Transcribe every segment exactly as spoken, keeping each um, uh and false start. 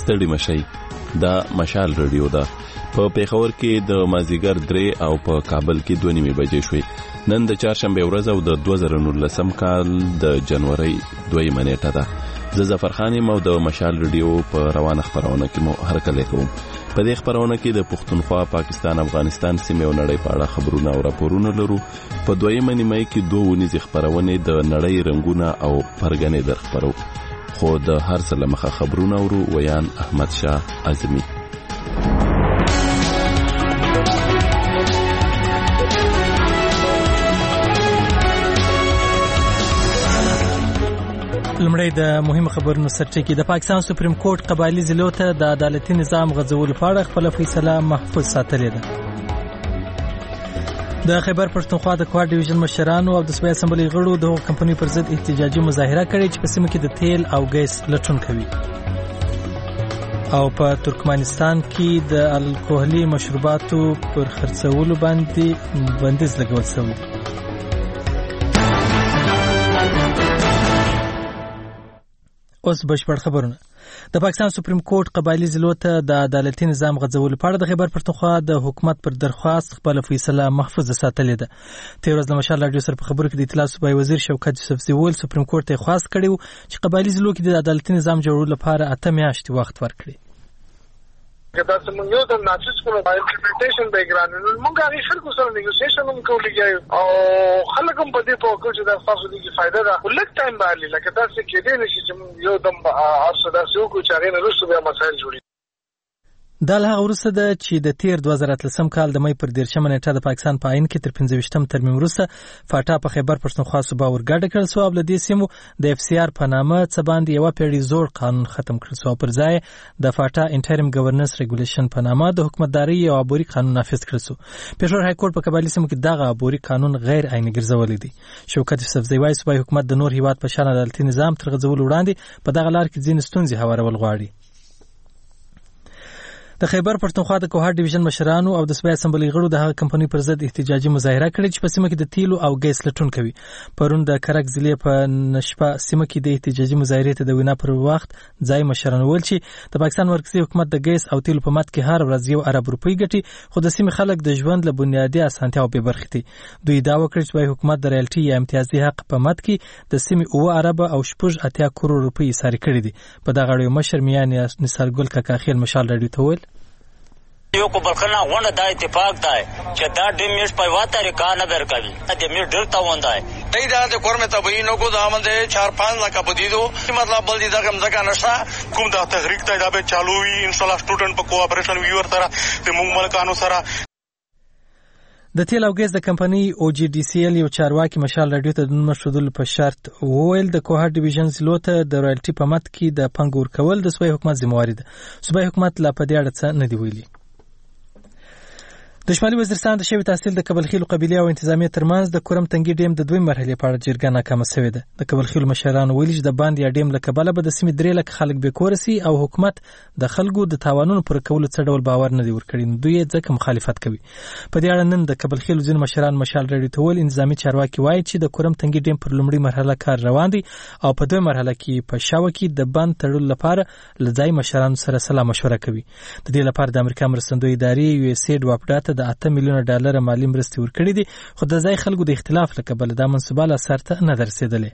ستړي مشي. دا مشال رادیو ده. په پیښور کې د مازیګر درې او په کابل کې دوه نیمې بجې شوې. نن د چهارشنبه ورځ او د دوه زره نولسم کال د جنوري دویمه نیټه ده. زه ظفر خان یم او د مشال رادیو په روانه خبرونه کې مو هرکلی کوم. په دې خبرونه کې د پښتونخوا، پاکستان، افغانستان سیمې او نړۍ په اړه خبرونه او راپورونه لرو. په دویمه نیمه کې دوه ونیزې خبرونه د نړۍ رنگونه او پرګنې در خبرو. خو د هر څه له مخه خبرونه ورو. ویان احمد شاه اعظمي. لمړی د مهمو خبرونو سرټکی. د پاکستان سپریم کورټ قبایلی ضلعو ته د عدالتي نظام غځولو په اړه خپل فیصله محفوظ ساتلې ده. د خیبر پښتونخوا د کوهاټ ډیویژن مشرانو او د صوبې اسمبلی غړو د هغو کمپنۍ پر ضد احتجاجي مظاهره کړې چې په سیمه کې د تیل او ګیس لټون کوي. او په ترکمنستان کې د الکوهلي مشروباتو پر خرڅولو باندې بندیز لګول شوی دی. اوس بشپړ خبرونه. د پاکستان سپریم کورټ قبایلی ضلعو ته د عدالتي نظام غځولو په اړه د خیبر پښتونخوا د حکومت پر درخواست خپل فیصله محفوظ ساتلې ده. تیر ورځ د مشال رادیو سره په خبرو کې د اطلاع صوبایي وزیر شوکت یوسفزي ویل سپریم کورټ ته خواست کړی و چې قبایلی ضلعو کې د عدالتي نظام جوړولو لپاره اته میاشتې وخت ورکړي. کدا څنګه یو د ناچس کومه امپلیمنټیشن بیکګراوند نو موږ هغه خلکو سره نیګوسییشن هم کولی او خلک هم په دې په کوم چې د تاسو د فائدہ ده ولک ټایم باندې لکه تاسو کې دې نشي چې یو دم اصل دا څو کو چې هغه نو بیا مسایل جوړي. دا له هغه وروسته ده چې د تیر دوه زره اتلسم کال د مې پر دیرشمه نیټه د پاکستان په عین کې تر پنځه ویشتم ترمیم وروسته فاټا په خیبر پښتونخوا صوبه ورګډه کړل شو او له دې سیمو د اف سی آر په نامه څه باندې یو پیړۍ زوړ قانون ختم کړل شو. پر ځای د فاټا انټریم ګورننس ریګولیشن په نامه د حکومتداري او عبوري قانون نافذ کړل شو. پېښور های کورټ په قبایلی سیمو کې دغه عبوري قانون غیر عیني ګرځولې دي. شوکت یوسفزي وايي صوبایي حکومت د نور هیواد په شان عدالتي نظام تر غځولو وړاندې په دغه لار کې ځینې ستونزې هوارول غواړي. د خیبر پښتونخوا د کوهاټ ډیویژن مشرانو او د صوبې اسمبلی غړو د هغه کمپنۍ پر ضد احتجاجي مظاهره کړې چې په سیمه کې د تیلو او ګیس لټون کوي. پرون د کرک ضلع په نشپه سیمه کې د احتجاجي مظاهرې ته د وینا پر وخت ځای مشرانو ویل چې د پاکستان مرکزی حکومت د ګیس او تیلو په مت کې هر ورځ یو ارب روپۍ ګټي، خو د سیمې خلک د ژوند له بنیادي اسانتیاو بې برخې دي. دوی دعوا کړې چې حکومت د رایلټي یا امتیازي حق په مت کې د سیمې اوه ارب او شپږ اتیا کروڑ روپۍ ایساري کړې دي. په دغه اړه مشر میان نثارګل کاکاخیل مشال رادیو ته ویل یو کو بلخنا غونډه د اتفاق ده چې دا د میش په واته ریکا نه ورکوي د میش ډرتا ونده دی دا د کورمه تبعینو کو د امن ده چار پانچ لک بدیدو مطلب بل دي دا کوم ځکه نشته کوم د تحریک ته دا به چالو وي ان شاء الله سټوډنټ په کوآپریشن ویور سره د موږ ملکانو سره. د تیل او ګیس د کمپنۍ او جی ډي سی ال یو چارواکي مشال رادیو ته د مشودل په شرط وویل د کوهاټ ډیویژن ضلعو ته د رایلټي په مت کې د پنګ ورکول د صوبایي حکومت ذمہواری ده. صوبایي حکومت لا په دې اړه څه نه دی ویلي. د شمالي وزیرستان د شوی تحصیل د کبلخیلو قبیله او انتظامیه ترمنځ د کورم تنګي ډیم د دوی مرحلې په اړه جرګه ناکامه شوې ده. د کبلخیلو مشرانو ویلي چې د باند یا ډیم له کبله به د سیمې درې لک خلک بې کوره سي او حکومت د خلکو د تاوانونو پر کولو څه ډول باور نه دی ورکړی. دوی ځکه مخالفت کوي. په دې اړه نن د کبلخیلو ځینو مشران مشال رادیو ته ویل انتظامي چارواکي وایي چې د کورم تنګي ډیم پر لومړۍ مرحله کار روان دی او په دوی مرحله کې په شاوه کې د باند تړلو لپاره له ځای مشرانو سره سلا مشوره کوي. د دې لپاره د امریکا مرستندوی ادارې یو اس ایډ واپډا ته د اته میلیونه ډالر مالی مرستې ورکړې دي، خو د ځای خلکو د اختلاف له کبله دا منصوبه لا سر ته نه رسېدلې.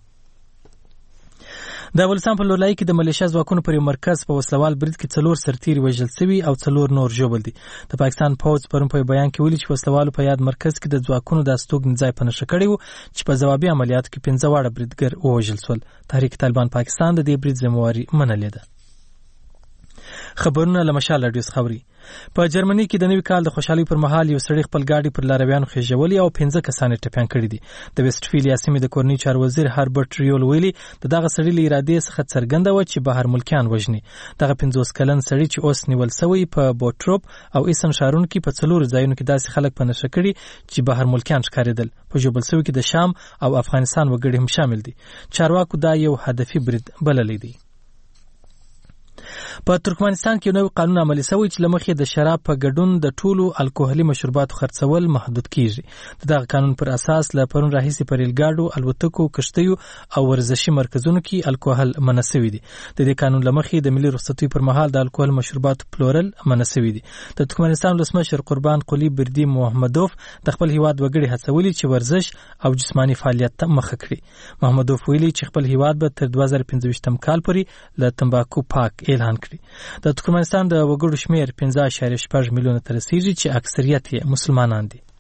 د افغانستان په لورلای کې د ملیشیا ځواکونو پر یو مرکز په وسلوال برید کې څلور سرتیري وژل شوي او څلور نور ژوبل دي. د پاکستان پوځ پرون په بیان کې ویلي چې وسلوالو په یاد مرکز کې د ځواکونو د استوګنې ځای په نښه کړی و چې په ځوابي عملیاتو کې پنځه واړه بریدګر ووژل شول. تحریک طالبان پاکستان د دې برید ذمہواري منلې ده. خبرونه له مشال رادیو څخه اوري. په جرمني کې د نوي کال د خوشحالۍ پر مهال یو سړی خپل ګاډي پر لارویانو خېژولي او پنځه کسان یې ټپیان کړي دي. د ویسټفیلیا سیمې د کورنۍ چارو وزیر هربرټ ریول ویلي د دغه سړي له ارادې څخه څرګنده وه چې بهر ملکیان وژني. دغه پنځوس کلن سړي چې اوس نیول سوی په بوټروپ او ایسن ښارونو کې په څلورو ځایونو کې داسې خلک په نښه کړي چې بهر ملکیان ښکارېدل. په ژوبل سوي کې د شام او افغانستان وګړي هم شامل دي. چارواکو دا یو هدفي برید بللی دی. په ترکمنستان کې نوی قانون عملي شوی چې لمخې د شراب په ګډون د ټولو الکوهلي مشروباتو خرڅول محدود کیږي. د دغه قانون پر اساس له پرون راهیسې په ریلګاډو، الوتکو، کشتیو او ورزشي مرکزونو کې الکوهل منع شوی دی. د دې قانون لمخې د ملي رخصتیو پر مهال د الکوهل مشروباتو پلورل منع شوی دی. د ترکمنستان ولسمشر قربان قلی بردی محمدوف د خپل هیواد وګړي هڅولي چې ورزش او جسمانی فعالیت ته مخه کړي. محمدوف ویلي چې خپل هیواد به تر دوه زره پنځه ویشتم کال پورې له تمباکو پاک اعلان کړي. د ترکمنستان د وګړو شمیر پنځه اعشاریه شپږ میلیونه ته رسیږي چې اکثریت یې مسلمانان دي.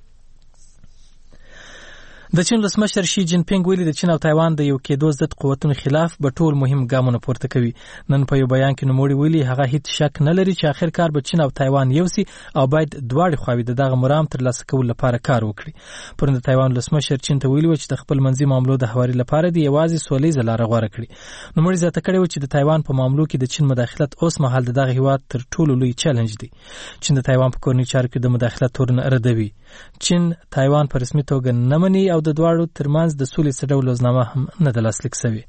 د چین ولسمشر شي جین پینګ ویلي د چین او تایوان د یو کېدو ضد قوتونو خلاف به ټول مهم ګامونه پورته کوي. نن په یو بیان کې نوموړي ویلي هغه هیڅ شک نه لري چې اخر کار به چین او تایوان یو سي او باید دواړه خواوې د دغه مرام ترلاسه کولو لپاره کار وکړي. پرون د تایوان ولسمشر چین ته ویلي و چې د خپل منځي معاملو د هواري لپاره د یوازې سولهییزه لاره غوره کړي. نوموړي زیاته کړې و چې د تایوان په معاملو کې د چین مداخلت اوس مهال د دغه هیواد تر ټولو لوی چیلنج دی. چین د تایوان په کورني چارو کې د مداخلت تورن ردوي. چین تایوان په رسمي توګه نه مني او د دواړو ترمنځ د سولې څه ډول لوزنامه هم نه ده لاسلیک شوې.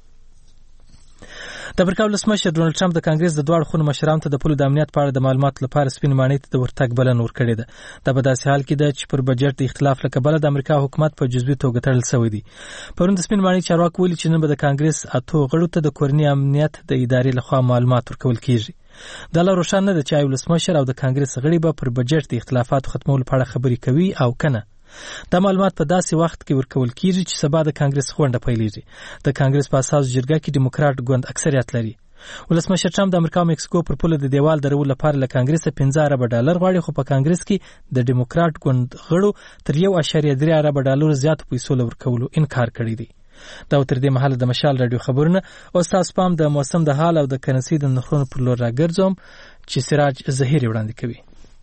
د امریکا ولسمشر ډونالډ ټرمپ د کانګریس د دواړو خونو مشرانو ته د پولو د امنیت په اړه د معلوماتو لپاره سپین ماڼۍ ته د ورتګ بلنه ورکړې ده. دا په داسې حال کې ده چې پر بجټ د اختلاف له کبله د امریکا حکومت په جزوي توګه تړل شوی دی. پرون د سپین ماڼۍ چارواکو ویلي چې نن به د کانګریس اتو غړو ته د کورني امنیت د ادارې لخوا معلومات ورکول کیږي. دا لا روښانه نه ده چې آیا ولسمشر او د کانګریس غړي به پر بجټ د اختلافاتو ختمولو په اړه خبرې کوي او کنه. دا معلومات په داسې وخت کې ورکول کیږي چې سبا د کانګریس غونډه پیلېږي. د کانګریس په اساس جرګه کې ډیموکراټ ګوند اکثریت لري. ولسمشر ټرمپ د امریکا او مکسیکو پر پوله د دیوال درولو لپاره له کانګریس پنځه اربه ډالر غواړي، خو په کانګریس کې د ډیموکراټ ګوند غړو تر یو اعشاریه درې اربه ډالر زیاتو پیسو ورکولو انکار کړی دی. دا تر دې مهاله د مشال رادیو خبرونه او تاسو پام د موسم د حال او د کرنسي د نرخونو پر لور راګرځوم چې سراج زهيري وړاندې کوي.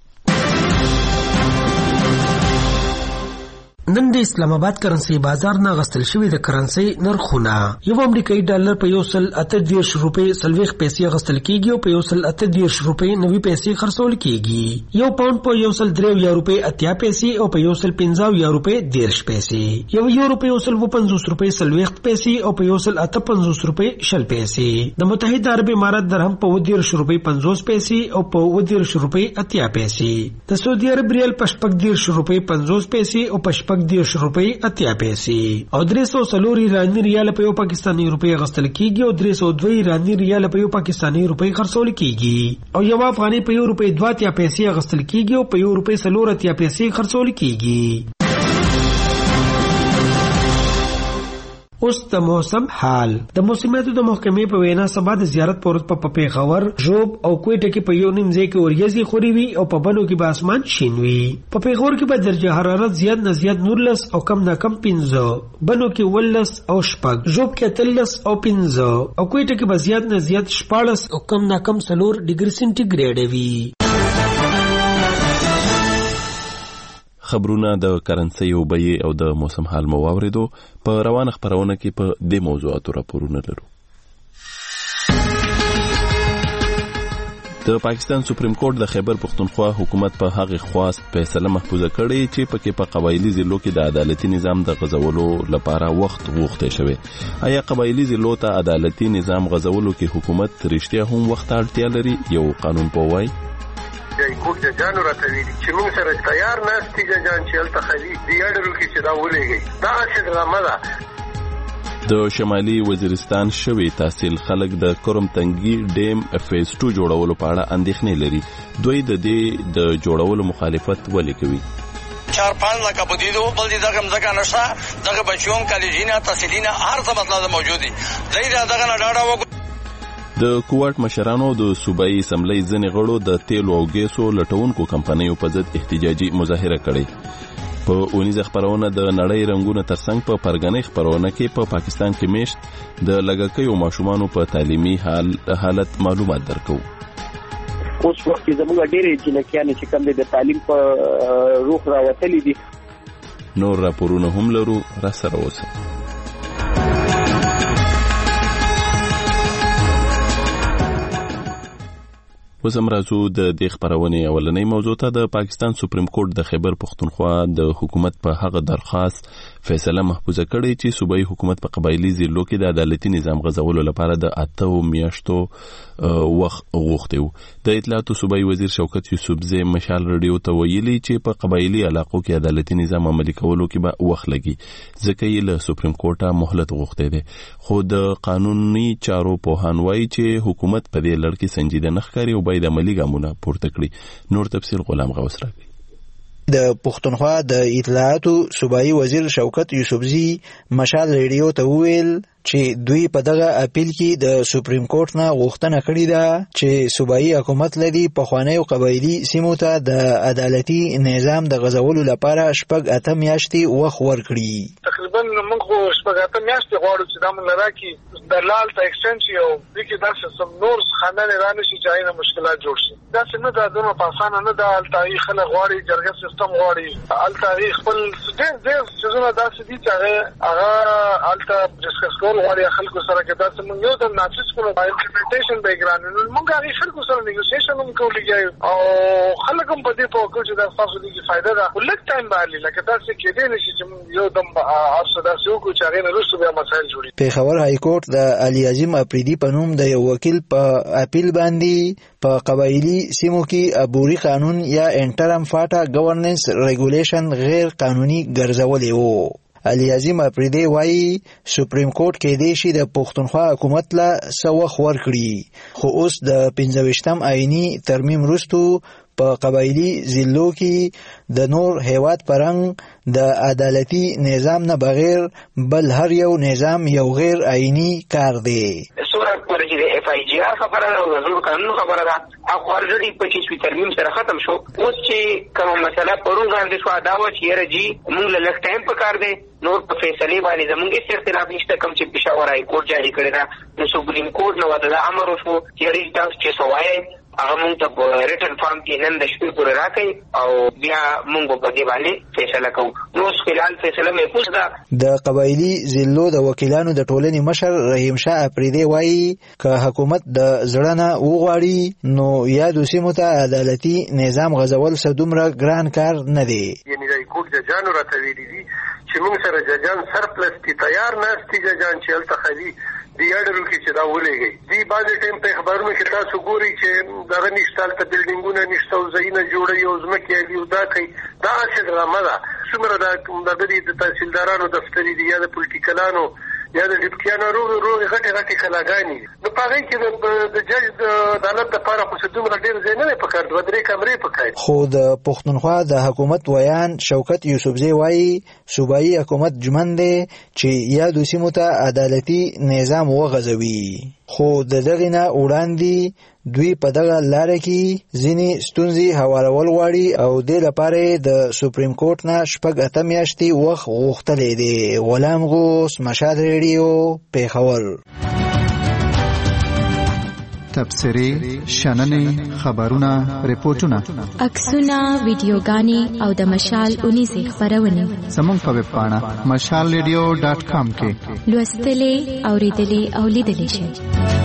نن د اسلام آباد کرنسي بازار نه غستل شوی د کرنسي نرخونه. یو امریکایي ډالر په یو سل اته دیرش روپۍ سلويخ پیسې غستل کیږي او په یو سل اته دیرش روپۍ نوي پیسې خرڅول کیږي. یو پاوند په یو سل درې یا روپۍ اتیا پیسې او په یو سل پنځه یا روپۍ دیرش پیسې. یو یورو په یو سل پنځوس روپۍ سلويخ پیسې او په یو سل اته پنځوس روپۍ شل پیسې. د متحده عرب امارات درهم په دیرش روپۍ پنځوس پیسې او په دیرش روپۍ اتیا پیسې. د سعودي عرب ریال په شپږ دیرش روپۍ پنځوس پیسې او په شپږ دیرش روپۍ اتیا پیسې. او درې سوه څلور ایراني ریال په یو پاکستاني روپۍ غستل کیږي او درې سوه دوه ایراني ریال په یو پاکستاني روپۍ خرڅول کیږي. او یو افغاني په یو روپۍ دوه اتیا پیسې غستل کیږي او په یو روپۍ څلور اتیا پیسې خرڅول کیږي. اوس د موسم حال. د موسمیاتو د محکمې په وینا سبا د زیارت پورت په پیښور، ژوب او کوټه کې په یو نیم ځای کې وریځي خوري وي او په بنو کې به اسمان شین وي. په پیښور کې به درجه حرارت زیات نه زیات نولس او کم نه کم پنځه، بنو کې ولس او شپږ، ژوب کې اتلس او پنځه او کوټه کې به زیات نه زیات شپاړس او کم نه کم څلور ډیګري سنټیګریډ وي. خبرونه د کرنسي او بیې او د موسم حال مو واوریدو. په روانه خبرونه کې په دې موضوعاتو راپورونه لرو. د پاکستان سپریم کورټ د خیبر پختونخوا حکومت په هغه خواست فیصله محفوظه کړې چې پکې په قبایلی ضلعو کې د عدالتي نظام د غزولو لپاره وخت غوښته شوی. آیا قبایلی ضلعو ته عدالتي نظام غزولو کې حکومت رښتیا هم وخت اړتیا لري؟ یو قانون پوهی جای کوټ د جانو راته ویلي چې موږ سره تیار ناستي جان چې هلته خلي دی اډرو کې چې دا ولېږي دا څه ډرامه ده. د شمالي وزیرستان شوی تحصیل خلک د کرم تنګي ډیم فیز ټو جوړولو په اړه اندېښنې لري. دوی د دې د جوړولو مخالفت ولې کوي؟ چار پانچ لکه بدیدو بل دي دغه مځکه نشته، دغه بچیون کالجینا تحصیلینا هر څه مطلب موجود دي. دوی دا دغه نه ډاډه وګ د کوارټ مشرانو د صوبایي اسمبلی ځینې غړو د تیلو او ګیسو لټونکو کمپنیو په ضد احتجاجي مظاهره کړې. په اونیزه خبرونه د نړۍ رنګونه ترڅنګ په پرګنۍ خبرونه کې په پاکستان کې میشت د لږکیو ماشومانو په تعلیمي حال حالت معلومات درکو. اوس وخت زموږ ډېرې جنکیانې چې کوم د تعلیم په روح راوتلي دي. نور راپورونه هم لرو، را سره اوسئ. اوس هم راځو د دې خبرونې اولنۍ موضوع ته. د پاکستان سپریم کورټ د خیبر پختونخوا د حکومت په هغه درخواست فیصله محفوظه کړې چې صوبایي حکومت په قبایلی ضلعو کې د عدالتي نظام غزولو لپاره د اته میاشتو وخت غوښتي وو. د اطلاعاتو صوبایي وزیر شوکت یوسفزی مشال رادیو ته ویلي چې په قبایلي علاقو کې عدالتي نظام عملي کولو کې به وخت لګي ځکه یې له سپریم کورټه مهلت غوښتی دی. خو د قانوني چارو پوهان وایي چې حکومت په دې لړ کې سنجیده نه ښکاري او باید عملي ګامونه پورته کړي. نور تفصیل غلام غوث راکړي. د پښتونخوا د اطلاعاتو صوبایي وزیر شوکت یوسفزی مشال ریډیو ته وویل چې دوی په دغه اپیل کې د سپریم کورټ نه غوښتنه کړې ده چې صوبایي حکومت لدی په خوانیو قبایلی سیمو ته د عدالتي نظام د غزولو لپاره شپږ اته میاشتې وخت ورکړي. تقریبا موږ شپږ اته میاشتې غواړو چې دا موږ راکړي د لال ته ایکسچینج یو دغه داسې سم نور خاندان رانه شي چې نه مشکلات جوړ شي. دا څنګه دا دونه په اسانه نه ده. تاریخ له غواړي جرګه سیستم غواړي ال تاریخ خپل ډېر ډېر څه داسې دي چې هغه هغه الته ډسکس کول غواړي خلکو سره کې دا څنګه یو د نافذ کولو امپلیمنټیشن بیکګراوند نو موږ هغه خلکو سره نیګوسیشن هم کولی او خلک هم په دې په کوم چې دا تاسو دې فائدہ ده ولک ټایم باندې لکه دا څه کې دی چې یو دم اصل دا څه کو چې هغه نه رسو بیا مسائل جوړي. پیښور های کورټ د علي عظیم افریدي په نوم د یو وکیل په اپیل باندې په قبایلی سیمو کې عبوري قانون یا انټرم فاټا گورننس ریګولیشن غیر قانوني ګرځولې وو. علي عظیم افریدي وایي سپریم کورټ کې دی شي د پښتونخوا حکومت لا څه وخت ورکړي خو اوس د پنځه ویشتم آئینی ترمیم وروسته په قبایلی ضلعو کې د نور هیواد پرنګ د عدالتي نظام نه بغیر بل هر یو نظام یو غیر آئینی کار دی. سورہ پرجی د اف آی جی آر خبره ده او د قانون خبره ده. اخو ورجی پچیس ترمیم سره ختم شو. اوس چې کومه مسله پرون غاندې شو دا و چې رجی موږ له لږ ټایم په کار دی نور په فیصله باندې زموږ هیڅ اختلاف نشته. کوم چې پېښور های کورټ جاری کړی دا د سپریم کورټ نو دا امر وشو چې ریټ تاسو چې سوای هغه موږ ته په ریټن فارم کې نن د شپې پورې راکړي او بیا موږ په دې باندې فیصله کوو. نو فلحال فیصله محفوظ ده. د قبایلی ضلعو د وکیلانو د ټولنې مشر رحیم شاه افریدي وایي که حکومت د زړه نه وغواړي نو یادو سیمو ته عدالتي نظام غځول څه دومره ګران کار نه دی. یعنې د کوټ ججانو راته ویلي دي چې موږ سره ججان سرپلس دي تیار ناست دي ججان چې هلته خالي دی اډرو کې چې دا ولېږي. دی بعضې ټایم په اخبارونو کې تاسو ګورئ چې دغه نشته هلته بلډینګونه نشته او ځایونه جوړوي او ځمکې علي او دا کوي. دا هسې ډرامه ده. څومره دا دغه د تحصیلدارانو دفتري دي یا د پولیټیکلانو یا د ډیپټیانو روغې روغې غټې غټې کلاګانې نو په هغې کې د جج د عدالت دپاره خو څه دومره ډېر ځای نه دی پکار دوه درې کمرې پکار. خو د پښتونخوا د حکومت ویان شوکت یوسفزی وایي صوبایي حکومت ژمن دی چې یادو سیمو ته عدالتي نظام وغځوي. خو د دغې نه وړاندې دوی په دغه لاره کې ځینې ستونزې هوارول غواړي او دې لپاره د سپریم کورټ نه شپږ اته میاشتې وخت غوښتلی دی. غلام غوث مشال ریډیو پیښور. تبصرې شننې خبرونه ریپورتونه عکسونه ویډیوګانې او د مشال اونیزې خپرونې زموږ په ویب پاڼه مشال ریډیو ډاټ کام کې لوستلې اوریدلې او لیدلې شئ.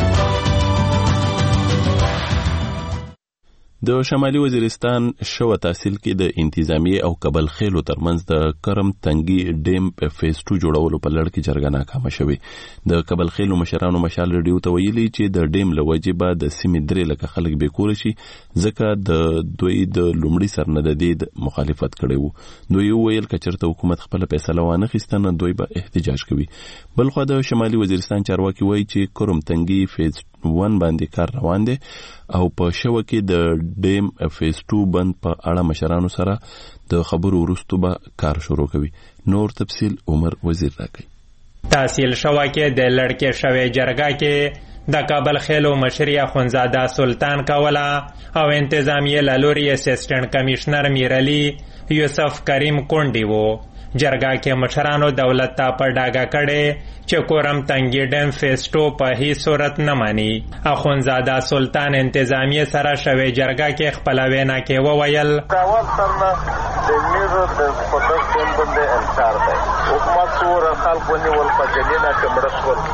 د شمالي وزیرستان شوه تحصیل کې د انتظامی او کبل خېلو ترمنځ د کرم تنګي ډیم په فیز ټو جوړولو په لړ کې جرګه ناکامه شوې. د کبل خېلو مشرانو مشال ریډیو ته ویلي چې د ډیم له وجې به د سیمې درې لکه خلک بې کوره شي ځکه د دوی د لومړي سرندې د مخالفت کړی وو. دوی وویل که چېرته حکومت خپله فیصله وانخیسته نو دوی به احتجاج کوي. بلخوا د شمالي وزیرستان چارواکي وایي چې کرم تنګي فیز ون باندې کار روان دی او په شوه کې د ډیم فیز ټو بند په اړه مشرانو سره د خبرو وروسته به کار شروع کوي. نور تفصیل عمر وزیر راکوي. تحصیل شوه کې د لړکې شوې جرګه کې د کابل خېلو مشري اخوندزاده سلطان کوله او انتظامیه له لوري اسسټنټ کمیشنر میرعلي یوسف کریم کونډي وو. جرګه کې مشرانو دولت ته په ډاګه کړي چې کورم تنګي ډیم فیز ټو په هیڅ صورت نه مانی. اخوندزاده سلطان انتظامیه سره شوې جرګه کې خپل وینا کې وویل کاوال سره د میرو د پروډکشن باندې انصار دی. حکومت ور خلکو نیول په جنینا کې مرسول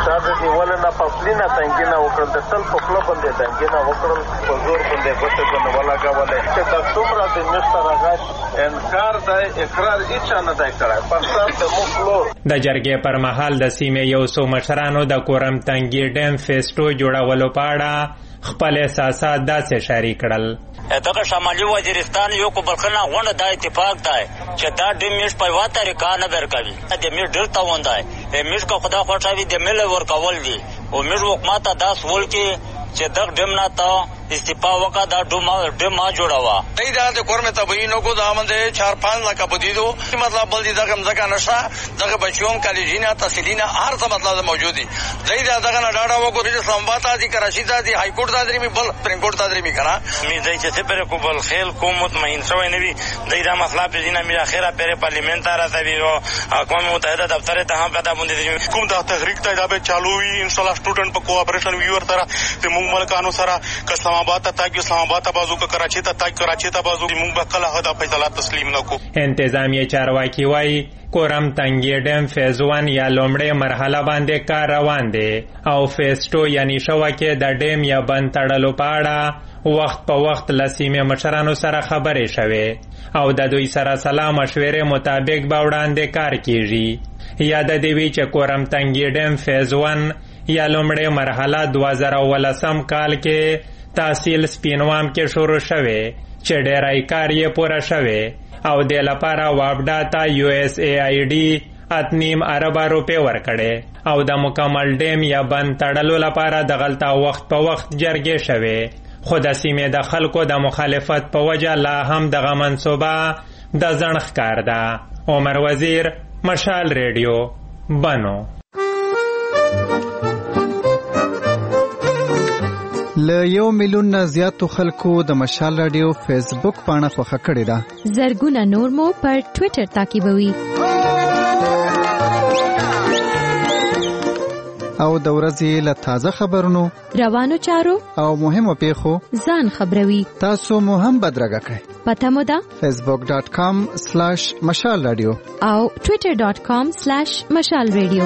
چا د ولنه فصلینه تنګینه وکړل د تل په خپل باندې تنګینه وکړل په زور باندې کوته کنه ولا غواله چې د څومره د مستر غاش انکار د اقرار هیڅ نه دی کړی په سر د مخلو د جرګې پر مهال د سیمې یو څو مشرانو د کورم تنګي ډیم فیسټو جوړولو په اړه خپل احساسات داسې شریک کړل. دغه شمالي وزیرستان یو کو بلخنه غونډه د اتفاق دی چې دا د میش په وا طریقه نه ورکوي د میش ډیر تاوان دی میش کو خدا خوشاوي د مل ورکول دي او میش حکومت داس ول کې چې دغه ډیم نه تا استعفا وکړه دا ډوما ډیما جوړاوه ای دا د کورمه تبعینو کو د امنده چار پانچ لک بدیدو مطلب بل دي دغه ځکه نشه دغه بچوم کالجینه تحصیلینه هر څه مطلب موجودي دای دا دغه نه ډاډه وګورئ چې سمباتا دي کراچي ته دي های کورټ ته درې می بل سپریم کورټ ته درې می کنه می دای چې پر کو بل خیل کوم مطمئن شوی نه وي دای دا مسله په دینه می اخره پر پارلیمنت راځي او اقوام متحده دفتر ته هم پتا باندې کوم دا تحریک ته دا به چالو وي ان شاء الله سټوډنټ په کوآپریشن ویور سره د موږ ملکانو سره اسلام آباد ته تاګ اسلام آباد ته بازو کا کراچي ته تاګ کراچي ته بازو موږ به کله هدا فیصله تسلیم نکو. انتظامیه چارواکي وايي کورم تنګي ډیم فیز ون یا لومړی مرحله باندې کار روان دی او فیز ټو یعنی شوکه د ډیم یا بند تړلو په اړه وخت په وخت لسیمه مشرانو سره خبرې شوه او د دوی سره سلام مشورې مطابق به وړاندې کار کیږي. یاد دی وی چې کورم تنګي ډیم فیز ون یا لومړی مرحله دوه زره ولسم کال کې تحصیل سپینوام کې شروع شوه چې ډیرای کار یې پوره شوه او د لپاره وابډا ته یو ایس ای آی ډی اتنیم ارب روپے ورکړي او د مکمل ډیم یا بند تړلو لپاره د غلطه وخت په وخت جرګې شوه خو د سیمې د خلکو د مخالفت په وجه لا هم دغه منصوبه د ځنډ ښکار ده. عمر وزیر، مشال ریډیو، بنو. له یو میلیون نه زیاتو خلکو د مشال رادیو فیسبوک پاڼه خوښه کړې ده. زرګونه نور مو پر ټوئیټر تعقیبوي. او د ورځې له تازه خبرونو، روانو چارو او مهمو پیښو ځان خبروي. تاسو مو هم بدرګه کړئ. پته مو ده فیسبوک ډاٹ کام سلیش مشال رادیو او ټوئیټر ډاٹ کام سلیش مشال رادیو.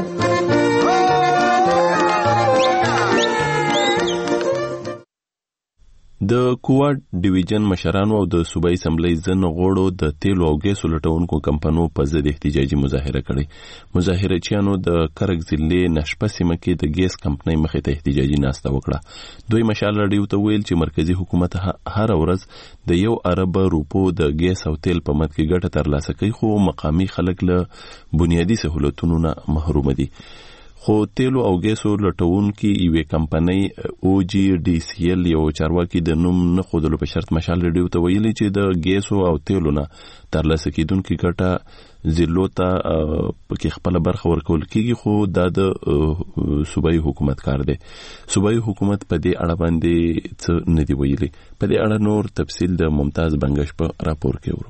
د کوواډ ډیویژن مشرانو او د صوبایي اسمبلی ځن غړو د تیلو او ګیسو لټونکو کمپنیو په ضد احتجاجي مظاهره کړې. مظاهرچیانو د کرک ضلع نشپه سیمه کې د ګیس کمپنۍ مخې ته احتجاجي ناسته وکړه. دوی مشال راډیو ته ویل چې مرکزی حکومت هر ورځ د یو ارب روپو د ګیس او تیل په مد کې ګټه ترلاسه کوي خو مقامي خلک له بنیادي سہولتونو نه محروم دي. خو تیلو او ګیسو لټونکي یوې کمپنۍ او جی ډي سی ایل یو چارواکي د نوم نه ښودلو په شرط مشال ریډیو ته ویلي چې د ګیسو او تیلو نه ترلاسه کیدونکي ګټه ضلعو ته پکې خپله برخه ورکول کیږي خو دا د صوبایي حکومت کار دی. صوبایي حکومت په دې اړه باندې څه نه دی ویلي. په دې اړه نور تفصیل د ممتاز بنگش په راپور کې ورو.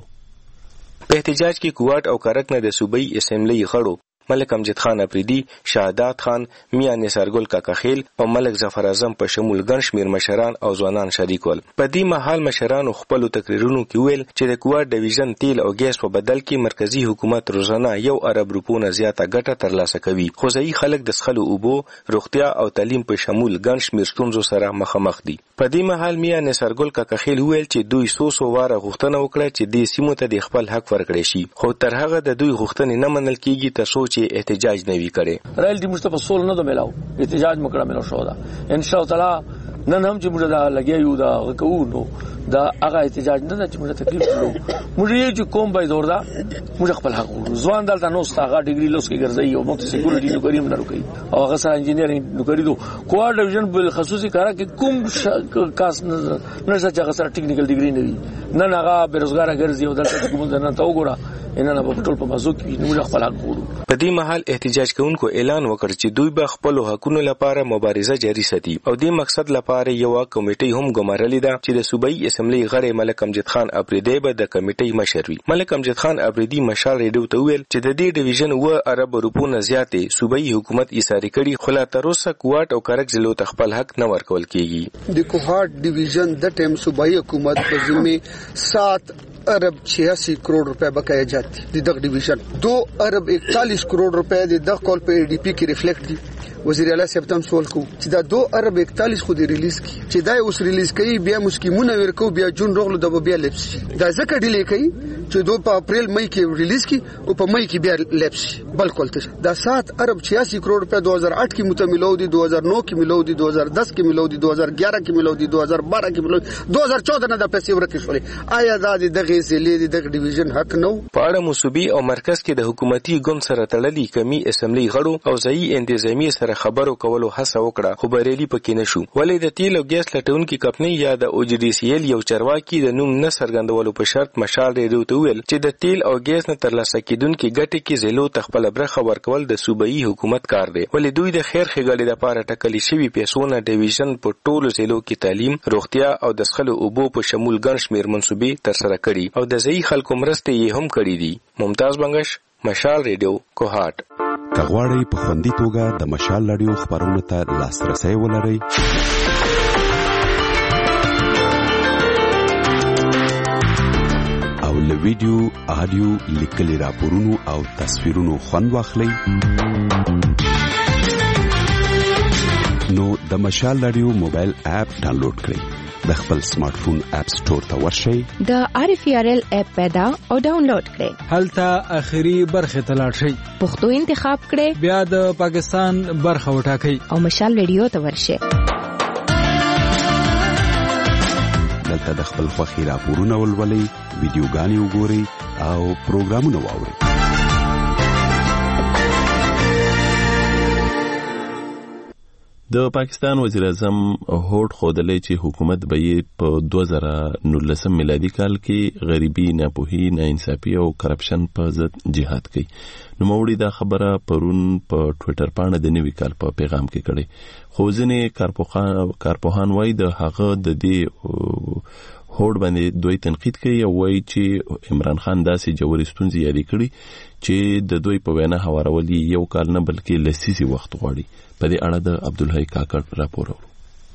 په احتجاج کې کوواټ او کرک نه د صوبایي اسمبلی غړو ملک امجد خان افریدی، شهادت خان، میاں نثارګل کاکخیل او ملک ظفر اعظم په شمول ګڼ شمیر مشران او ځوانان شریک ول. په دې مهال مشرانو خپل تقریرونو کې ویل چې د کوواټ ډیویژن تیل او ګیس په بدل کې مرکزی حکومت روزانه یو ارب روپو نه زیاته ګټه ترلاسه کوي خو ځایي خلک د څښلو اوبو، روغتیا او تعلیم په شمول ګڼ شمیر ستونزو سره مخامخ دي. په دې مهال میاں نثارګل کاکخیل ویل چې دوی سو سو واره غوښتنه وکړه چې دې سیمو ته د خپل حق ورکړي شي خو تر هغه د دوی غوښتنې نه منل کیږي تر څو چې احتجاج نه وی کړي. رائل دی مصطفی سول نه ملاو احتجاج مکړه ملو شو دا ان شاء الله تعالی نن هم چې موږ دا لګیو دا کوو دا هغه احتجاج نه چې موږ تکلیف کړو موږ یې چې کوم به دور دا موږ خپل حق ځوان دلته نو ستاغه ډیګری لوس کې ګرځي او موږ سکیورټي نو کریم نه کوي او هغه سره انجینیرینګ نو کوي دو کوار ډیویژن بل خصوصي کارا کې کوم کاس نه چې هغه سره ټیکنیکل ډیګری نه وي نن هغه بیروزګار ګرځي او دلته کوم نه تا وګوره ان نه په ټول په مازو کې نو موږ خپل حق وړو. په دې مهال احتجاج کوونکو اعلان وکړ چې دوی به خپل حقوقو لپاره مبارزه جاري ساتي او دې مقصد لپاره یو کمیټه هم ګمارلې ده چې د صوبایي اسمبلی غړي ملک امجد خان افریدی به د کمیټې مشر وي. ملک امجد خان افریدی مشال ریډیو ته ویل چې د دې ډیویژن و ارب روپو نه زیاتې صوبایي حکومت ایثاری کړي خو لا تر اوسه کوواټ او کرک ضلعو ته خپل حق نه ورکول کیږي. د کوواټ ډیویژن د ټیم صوبایي حکومت په ذمه سات ارب छियासी करोड़ रुपए बकाया जाती दी दग डिवीजन दो अरब इकतालीस करोड़ रुपए दी दग कॉल पे एडीपी की रिफ्लेक्ट दी وزیر اعلی صاحب تم سوال کو چې دا دو ارب اکتالیس خو دې ریلیز کی چې دا اوس ریلیز کوي بیا مسکیمونه ورکو بیا جون روغلو د بیا لپس دا ځکه ډیلی کوي چې دو په اپریل مئی کې ریلیز کی او په مئی کې بیا لپس بالکل ته دا سات ارب छियासी करोड़ रुपए दो हज़ार आठ की मुता मिलो दी दो हज़ार नौ की मिलो दी दो हज़ार दस की मिलो दी दो हज़ार ग्यारह की मिलो दी दो हज़ार बारह की मिलो दो हज़ार चौदह نه د پیسې ورکې شولې آیا دا د دغه ضلع د دغه ډیویژن حق نو په اړه مصوبي او مرکز کې د حکومتي ګوند سره تړلي کمی اسمبلی غړو او ځایي انتظامی سره خبرو کولو هڅه وکړه خو بریالي پکې نشو ولې د تیل او ګیس لټونکو کمپنۍ یا د او جی ډي سی ال یو چارواکي د نوم نه څرګندولو په شرط مشال ریډیو ته ویل چې د تیل او ګیس نه ترلاسه کیدونکو ګټې کې ضلعو تخپل برخه ورکول د صوبایي حکومت کار دی ولې دوی د خیر ښېګړې لپاره ټاکلي شوي پیسو نه ډیویژن په ټولو ضلعو کې تعلیم روغتیا او د څښلو اوبو په شمول ګڼ شمېر منصوبې ترسره کړي او د ځایي خلکو مرستې یې هم کړي دي. ممتاز بنگش، مشال ریډیو، کوهاټ. که غواړئ په خوندي توګه د مشال راډیو خپرونو ته لاسرسی ولرئ او له ویډیو، آډیو، لیکلي راپورونو او تصویرونو خوند واخلئ نو د مشال راډیو موبایل اپ ډاونلوډ کړئ. د خپل سمارټ فون اپ سٹور ته ورشئ، د آر اف ار ال اپ پیدا او ډاونلوډ کړئ. هلته اخري برخه ته لاړ شئ، پښتو انتخاب کړئ، بیا د پاکستان برخه وټاکئ او مشال ریډیو ته ورشئ. دلته د خپل خوښي راپورونه ولولئ، ویډیوګانې وګورئ او پروګرامونه واورئ. د پاکستان وزیر اعظم هوډ خودلې چې حکومت به یې په دوه زره نولسم میلادي کال کې غریبي، ناپوهي، ناانصافي او کرپشن په ضد جهاد کوي. نو موړي دا خبره پرون په ټوئیټر باندې د نوي کال په پیغام کې کړي. خو ځینې کارپوهان وایي د هغه د دې هوډ باندې دوی تنقید کوي او وایي چې عمران خان داسې جوړې ستونزې یادې کړي چې د دوی په وینا هوارول یو کال نه بلکې لسیزي وخت غواړي. په دې اړه د عبدالحی کاکړ راپور اورو.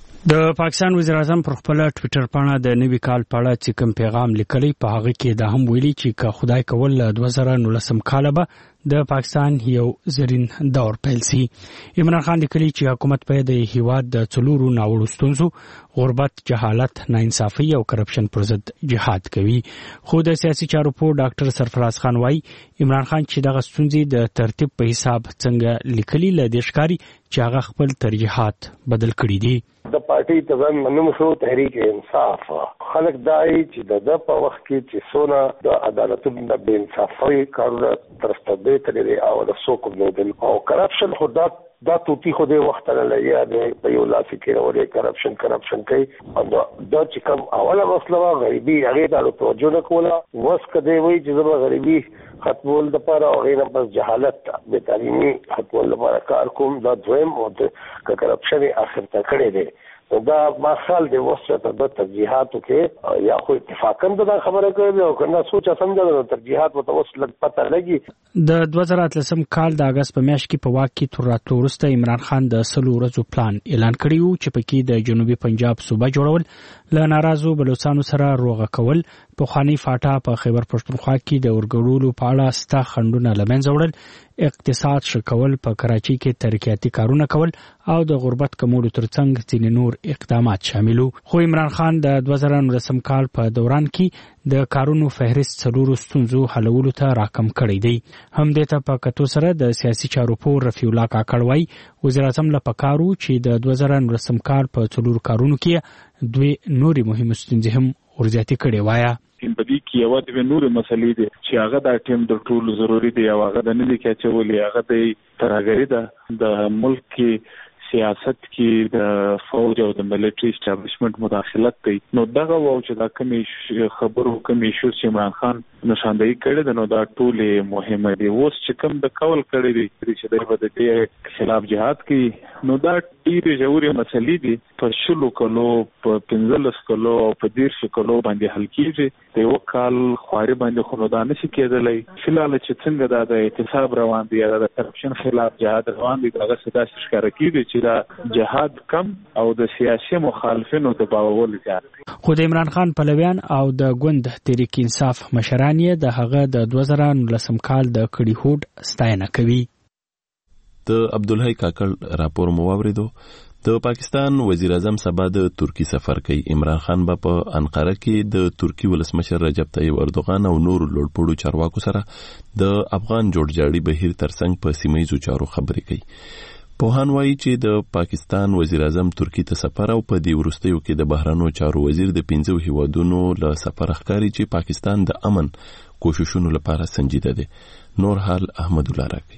د پاکستان وزیر اعظم پر خپل ټوئیټر باندې د نوي کال په اړه چې کوم پیغام لیکلی په هغه کې دا هم ویلي چې که خدای کول دوه زره نولسم کال به د پاکستان یو زرین دور پیل سي. عمران خان لیکلی چې حکومت په د هیواد د څلورو ناوړو ستونزو غربت، جهالت، ناانصافي او کرپشن پر ضد جهاد کوي. خو د سیاسي چارو په ډاکټر سرفراز خان وايي عمران خان چې دغه ستونزې د ترتیب په حساب څنګه لیکلي ل دې ښکاري چې هغه خپل ترجیحات بدل کړي دي. د پارټي تزم منم شو تحریک انصاف خلک دای چې د په وخت کې چې سونه د عدالتونو د بے انصافۍ کارونه ترسته تللی او د سوق بدل او کرپشن خدا دا توتی خو د وخت نه لري په یو لاس کې راوړي کرپشن کرپشن کوي او دا چې کوم اوله مسله غریبي هغه د توجه نه کوله وس کدی وای چې زما غریبي ختمول د لپاره او غیر بس جهالت به تعلیمي ختمول لپاره کار کوم دا دویم او د کرپشن اخر ته کړی دی. دا ما خیال دی وسه د ترجیحاتو کې یا خو اتفاقاً دا خبره کوي او کنه سوچ سمجه د ترجیحات متوسل پته لګي. د دوه زره اتلسم کال د اگست په میاشت کې په واک کې تر راتلو وروسته عمران خان د سلو ورځو پلان اعلان کړی و چې پکې د جنوبي پنجاب صوبه جوړول، له ناراضو بلوچستانو سره روغه کول، پخوانی فاټا په خیبر پښتونخوا کې د ورګړولو په اړه ستا خندونه لمنځه وړل، اقتصاد ښه کول، په کراچۍ کې ترقیاتي کارونه کول او د غربت کمولو ترڅنګ ځینې نور اقدامات شاملو. خو عمران خان د دوه زره نولسم کال په دوران کې د کارونو فهرست څلورو ستونزو حلولو ته راکم کړی دی. همدې ته په کتو سره د سیاسي چارو په رفیع الله کاکړ وايي وزیر اعظم له پکارو چې د دوه زره نولسم کال په څلورو کارونو کې دوی نوري مهمه ستونزې هم ورزیاتې کړې وایي. په دې کې یو د نور مسلې دي چې هغه د ټیم د ټولو ضروري دی او هغه د نه دي کې چې هغه د ترهګری ده د ملک کې سیاست کې د فوج او د ملټری اسټابلیشمنت مداخلت کوي. نو دغه وو چې دا کمی خبرو کمی شو چې عمران خان نشاندهي کړي د نو دا ټولې مهمه دي. اوس چې کوم د کول کړي دي چې د بدې خلاف جهاد کوي نو دا ډېرې ژورې مسلې دي په شلو کلو په پنځلس کلو او په دیرش کلو باندې حل کیږي. د یو کال خواري باندې خو نو دا نشي کېدلی. فلال چې څنګه دا د اعتصاب روان دی د کرپشن خلاف جهاد روان دی دغه څه داسې ښکاره کیږي چې دا جهاد کم او د سیاسي مخالفینو د باور زیات. خو د عمران خان پلویان او د ګوند تحریک انصاف مشران یې د هغه د دوه زره نولسم کال د کړي هوډ ستاینه کوي. د عبدالحی کاکړ راپور مو واوریدو. د پاکستان وزیر اعظم سبا د ترکی سفر کوي. عمران خان به په انقره کې د ترکی ولسمشر رجب طیب اردوغان او نور لوړپوړو چارواکو سره د افغان جوړجاړي بهیر ترڅنګ په سیمه ییزو چارو خبرې کوي. پوهان وایي چې د پاکستان وزیر اعظم ترکی ته سفر او په دې وروستیو کې د بهرنیو چارو وزیر د پنځو هیوادونو له سفر ښکاري چې پاکستان د امن کوششونو لپاره سنجیده دی. نور حال احمد الله راکړي.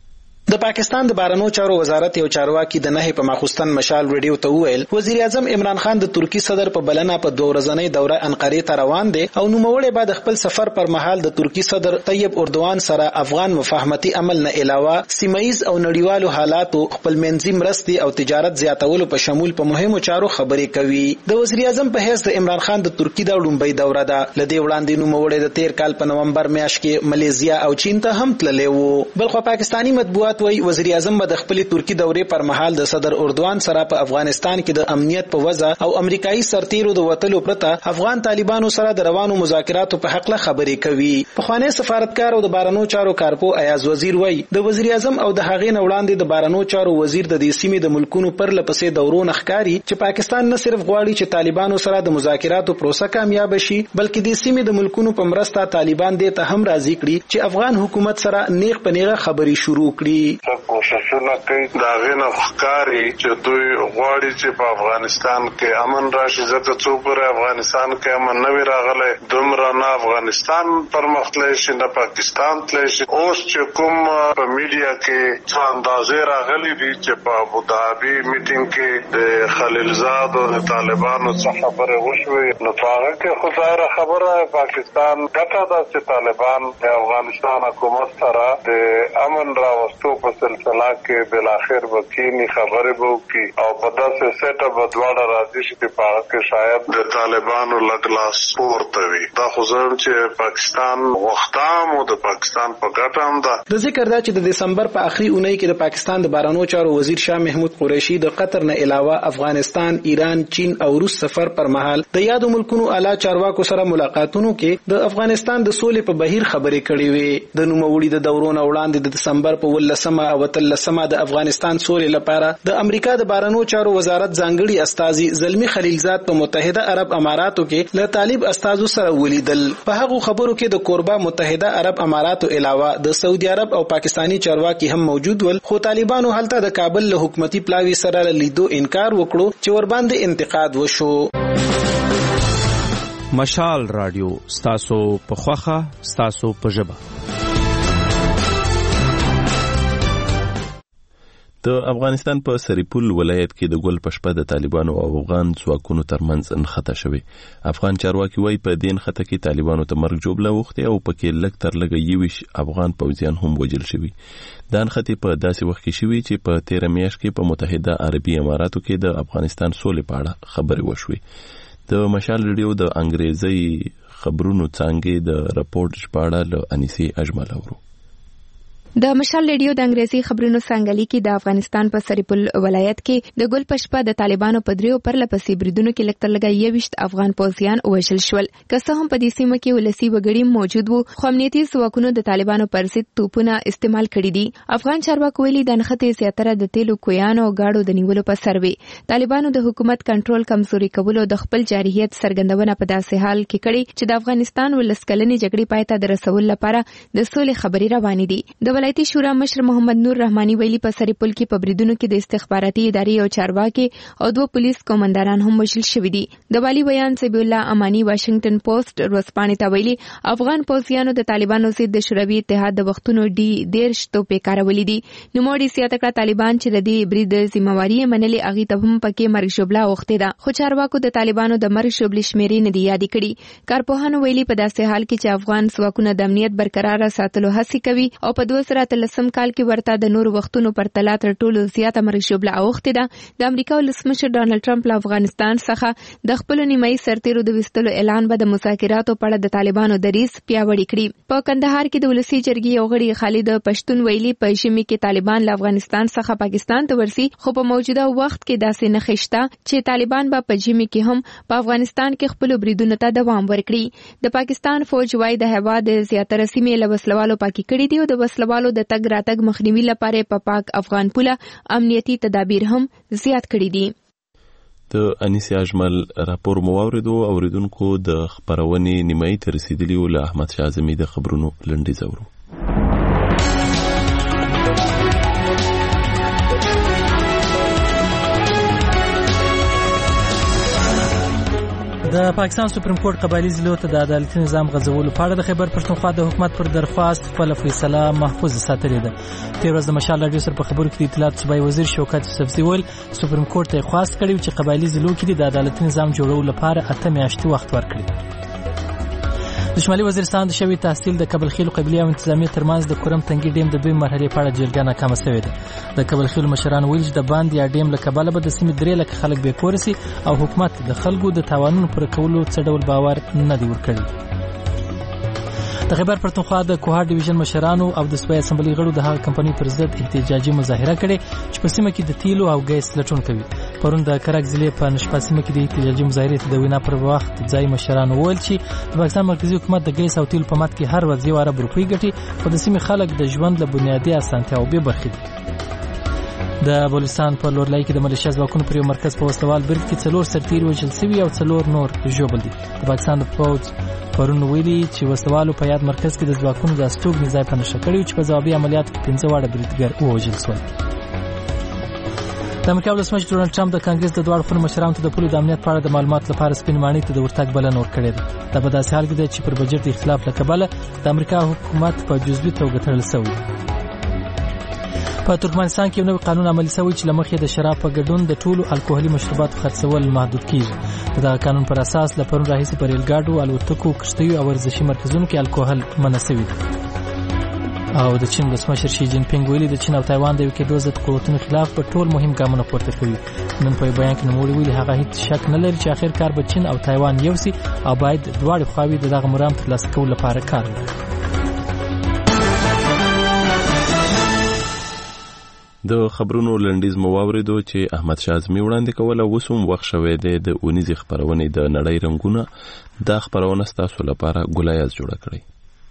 د پاکستان د بهرنیو چارو وزارت یو چارواکي د نهي په ماخوستن مشال ریډیو ته وویل وزیر اعظم عمران خان د ترکی صدر په بلنه په دوه ورځنۍ دوره انقره ته روان دی او نوموړی بعد خپل سفر پر مهال د ترکی صدر طیب اردوغان سره افغان مفاهمتي عمل نه علاوه سیمایز او نړیوالو حالاتو خپل منځي مرستي او تجارت زیاتولو په شمول په مهمو چارو خبرې کوي. د وزیر اعظم په حیث د عمران خان د ترکی د لومړی دوره ده. لدې وړاندې نوموړی د تیر کال په نومبر میاشت کې ملیزیا او چین ته هم تللی و. بلخو پاکستانی مطبوعات وایي وزیر اعظم به د خپل ترکی دورې پر مهال د صدر اردوغان سره په افغانستان کې د امنیت په وضع او امریکایي سرتیرو د وټلو پرته افغان طالبانو سره د روانو مذاکراتو په حق له خبرې کوي. پخوانی سفارتکار او د بهرنیو چارو کارپو ایاز وزیر وایي د وزیر اعظم او د هغې نه وړاندې د بهرنیو چارو وزیر د دې سیمې د ملکونو پر لپسې دورو نخکاری چې پاکستان نه صرف غواړي چې طالبانو سره د مذاکراتو پروسه کامیاب شي بلکې د سیمې د ملکونو په مرسته طالبان دې ته هم راضي کړي چې افغان حکومت سره نیغ په نیغه خبرې شروع کړي. کوششونه کوي دا غینه ښکاری چې دوی غواړي چې په افغانستان کې امن راشي. ځکه څوک پر افغانستان کې امن نه وی راغلی دومره نه افغانستان پرمختللی شي نه پاکستان تللی شي. اوس چې کوم په میډیا کې څه اندازې راغلي دي چې په ابوظبي میټینګ کې د خلیلزاد او د طالبانو څخه خبرې وشوې نو په هغه کې خو ظاهره خبره پاکستان ګټه ده چې طالبان د افغانستان حکومت سره د امن راوستو په سلسله کې بلاخر وکینی خبرې به وکړي او په داسې سیټه به دواړه راځي چې په هغه کې شاید د طالبانو لږ لاس پورته وي. دا خو زم چې پاکستان وختام او د پاکستان په ګټه هم ده. د ذکر دا چې د دسمبر په آخري اونۍ کې د پاکستان د بهرنیو چارو وزیر شاه محمود قریشي د قطر نه علاوه افغانستان، ایران، چین او روس سفر پر مهال د یادو ملکونو اعلی چارواکو سره ملاقاتونو کې د افغانستان د سولې په بهیر خبرې کړې وې. د نوموړي د دورونو وړاندې د دسمبر په ولسمه او تلسمه د افغانستان سولې لپاره د امریکا د بهرنیو چارو وزارت ځانګړي استازي زلمی خلیلزاد په متحده عرب اماراتو کې له طالب استازو سره ولیدل. په هغه خبرو کې د کوربه متحده عرب اماراتو علاوه د سعودي عرب او پاکستانی چارواکي هم موجود ول خو طالبانو هلته د کابل له حکومتي پلاوي سره لیدو انکار وکړو چې ورباندې انتقاد وشو. مشال رادیو ستاسو په خوخه ستاسو په ژبه. د افغانستان په سریپول ولایت کې د ګل پشپه د طالبانو او افغان ځواکونو ترمنځ انخته شوې. افغان چارواکي وایي په دې انخته کې طالبانو ته مرګ جوړه وخته او پکې لږ تر لږه یوش افغان پوځیان هم وژل شوي. دا انخته په داسې وخت کې شوې چې په تیر میاشت کې په متحده عربي اماراتو کې د افغانستان سولې په اړه خبرې وشوې. د مشال ریډیو د انګریزي خبرونو څنګه د راپورټ شپاړه له انیسي اجمل اورو. د مشال ریډیو د انګریزي خبرونو څنګهلی کې د افغانستان په سریپل ولایت کې د ګل پشپه د طالبانو په دریو پرلپسې بریدونو کې لکتر لګا یوشت افغان پوځیان وژل شول. که څه هم په دې سیمه کې ولسی وګړي موجود وو خو امنیتي ځواکونو د طالبانو پر ضد توپونه استعمال کړي دي. افغان چارواکي ویلي د انخته زیاتره د تیلو کویانو او گاډو د نیولو په سر وي. طالبانو د حکومت کنټرول کمزوري کولو د خپل جارحیت څرګندونه په داسې حال کې کړي چې د افغانستان ولسکلنې جګړې پای ته د رسول لپاره د سولې خبرې روانې دي. د ولایتي شورا مشر محمد نور رحماني ویلي په سریپل کې په بریدونو کې د استخباراتي ادارې او چارواکي او دوه پولیس قومندانان هم وژل شوي دي. د والی بیان سبی الله امانی واشنگټن پوسټ ورځپاڼې ته ویلي افغان پوځیانو د طالبانو ضد د شوروي اتحاد د وختونو ډي دیرش توپې کارولې دي. نو موږ سیاته کړه طالبان چې د دې برید ذمہواری منلې اغي ته هم پکې مرګ شوبلا وخته ده خو چارواکو د طالبانو د مرګ شوبلې شمیرې نه دی یاد کړي. کارپوهانو ویلي په داسې حال کې چې افغان ځواکونه د امنیت برقرار ساتلو هڅه کوي او په دوه زره اتلسم کال کې ورته د نور وختونو پر تلا تر ټولو زیاته مرګ شوبله اوخته ده. د امریکا ولسمشر ډانلډ ټرمپ له افغانستان څخه د خپل نیمایي سرتیرو د وستلو اعلان به د مذاکراتو په اړه د طالبانو دریځ پیاوړی کړي. په کندهار کې د ولسی جرګې یو غړي خالد پښتون ویلي په ژمي کې طالبان له افغانستان څخه پاکستان ته ورسي خو په موجوده وخت کې داسې نه خښتا چې طالبان به په ژمي کې هم په افغانستان کې خپل بریدونو ته دوام ورکړي. د پاکستان فوج وايي د هوا د زیاتره سیمې له وسلوالو پاکي کړي دي او د وسلوالو سفروالو د تګ راتګ مخنیوي لپاره په پاک افغان پوله امنیتي تدابیر هم زیات کړي دي. د انیس اجمل راپور مو واوریدو. اوریدونکو د خبرونې نیمایي ته رسیدلی له احمد شاه اعظمي د خبرونو لنډیز اورو. د پاکستان سپریم کورټ قبایلی ضلعو ته د عدالتي نظام غځولو په اړه د خیبر پښتونخوا د حکومت پر درخواست خپل فیصله محفوظ ساتلې ده. تیر ورځ د مشال راډیو سره په خبرو کې د اطلاعات صوبایي وزیر شوکت یوسفزي ویل سپریم کورټ ته خواست کړی چې قبایلی ضلعو کې د عدالتي نظام جوړولو لپاره اته میاشتې وخت ورکړي. د شمالي وزیرستان د شوی تحصیل د کابل خیلو قبیلې او انتظامیه ترمنځ د کورم تنګي ډیم د دوی مرحلې په اړه جرګه ناکامه شوې ده. د کابل خیلو مشران ویل چې د باندې یا ډیم له کبله به د سیمې درې لکه خلک بې کوره سي او حکومت د خلکو د تاوانونو پر کولو څه ډول باور نه دی ورکړی. د خیبر پښتونخوا د کوهار ډیویژن مشرانو او د صوبایي اسمبلی غړو د هغه کمپنۍ پر ضد احتجاجي مظاهره کړې چې په سیمه کې د تیلو او ګیس لټون کوي. پرون د کرک ضلع په نشپا سیمه کې د احتجاجي مظاهرې ته د وینا پر وخت ځای مشرانو وویل چې د پاکستان مرکزی حکومت د ګیس او تیلو په مات کې هر ورځ یو ارب روپۍ ګټي خو د سیمې خلک د ژوند له بنیادي اسانتیاوو بې برخې دي. د بلوچستان په لورلای کې د ملیشیا ځواکونو پر یو مرکز په وسلوال برید کې څلور سرتیري وژل شوي او څلور نور ژوبل دي. د پاکستان د پوځ پرون ویلي چې وسلوالو په یاد مرکز کې د ځواکونو د استوګنې ځای په نښه کړی چې په ځوابي عملیاتو کې پنځه واړه بریدګر ووژل شول. د امریکا ولسمشر ډونالډ ټرمپ د کانګرس د دواړو خونو مشرانو ته د پولو د امنیت په اړه د معلوماتو لپاره سپین ماڼۍ ته د ورتګ بلنه ورکړې ده. دا په داسې حال کې ده چې پر بجټ د اختلاف له کبله د امریکا حکومت په جزوي توګه تړل شوی دی. په ترکمنستان کې یو نوی قانون عملي شوی چې لمخې د شراب په ګډون د ټولو الکوهلي مشروباتو خرڅول محدود کیږي. د دغه قانون پر اساس له پرون راهیسې په ریل ګاډو، الوتکو، کښتیو او ورزشي مرکزونو کې الکوهل منع شوی دی. او د چین ولسمشر شي جین پینګ ویلي د چین او تایوان د یو کېدو ضد قوتونو خلاف په ټول مهم ګامونه پورته کوي. نن په بیان کې نوموړي ویلي هغه هیڅ شک نه لري چې اخر کار به چین او تایوان یو سي او باید دواړه خواوې د دغه مرام ترلاسه کولو لپاره کار وکړي. د خبرونو لنډیز مو واوریدو چې احمد شاه اعظمي وړاندې کوله. اوس هم وخت شوی دی د اونیزې خپرونې د نړۍ رنګونه. دا خپرونه ستاسو لپاره ګلایاز جوړه کړې.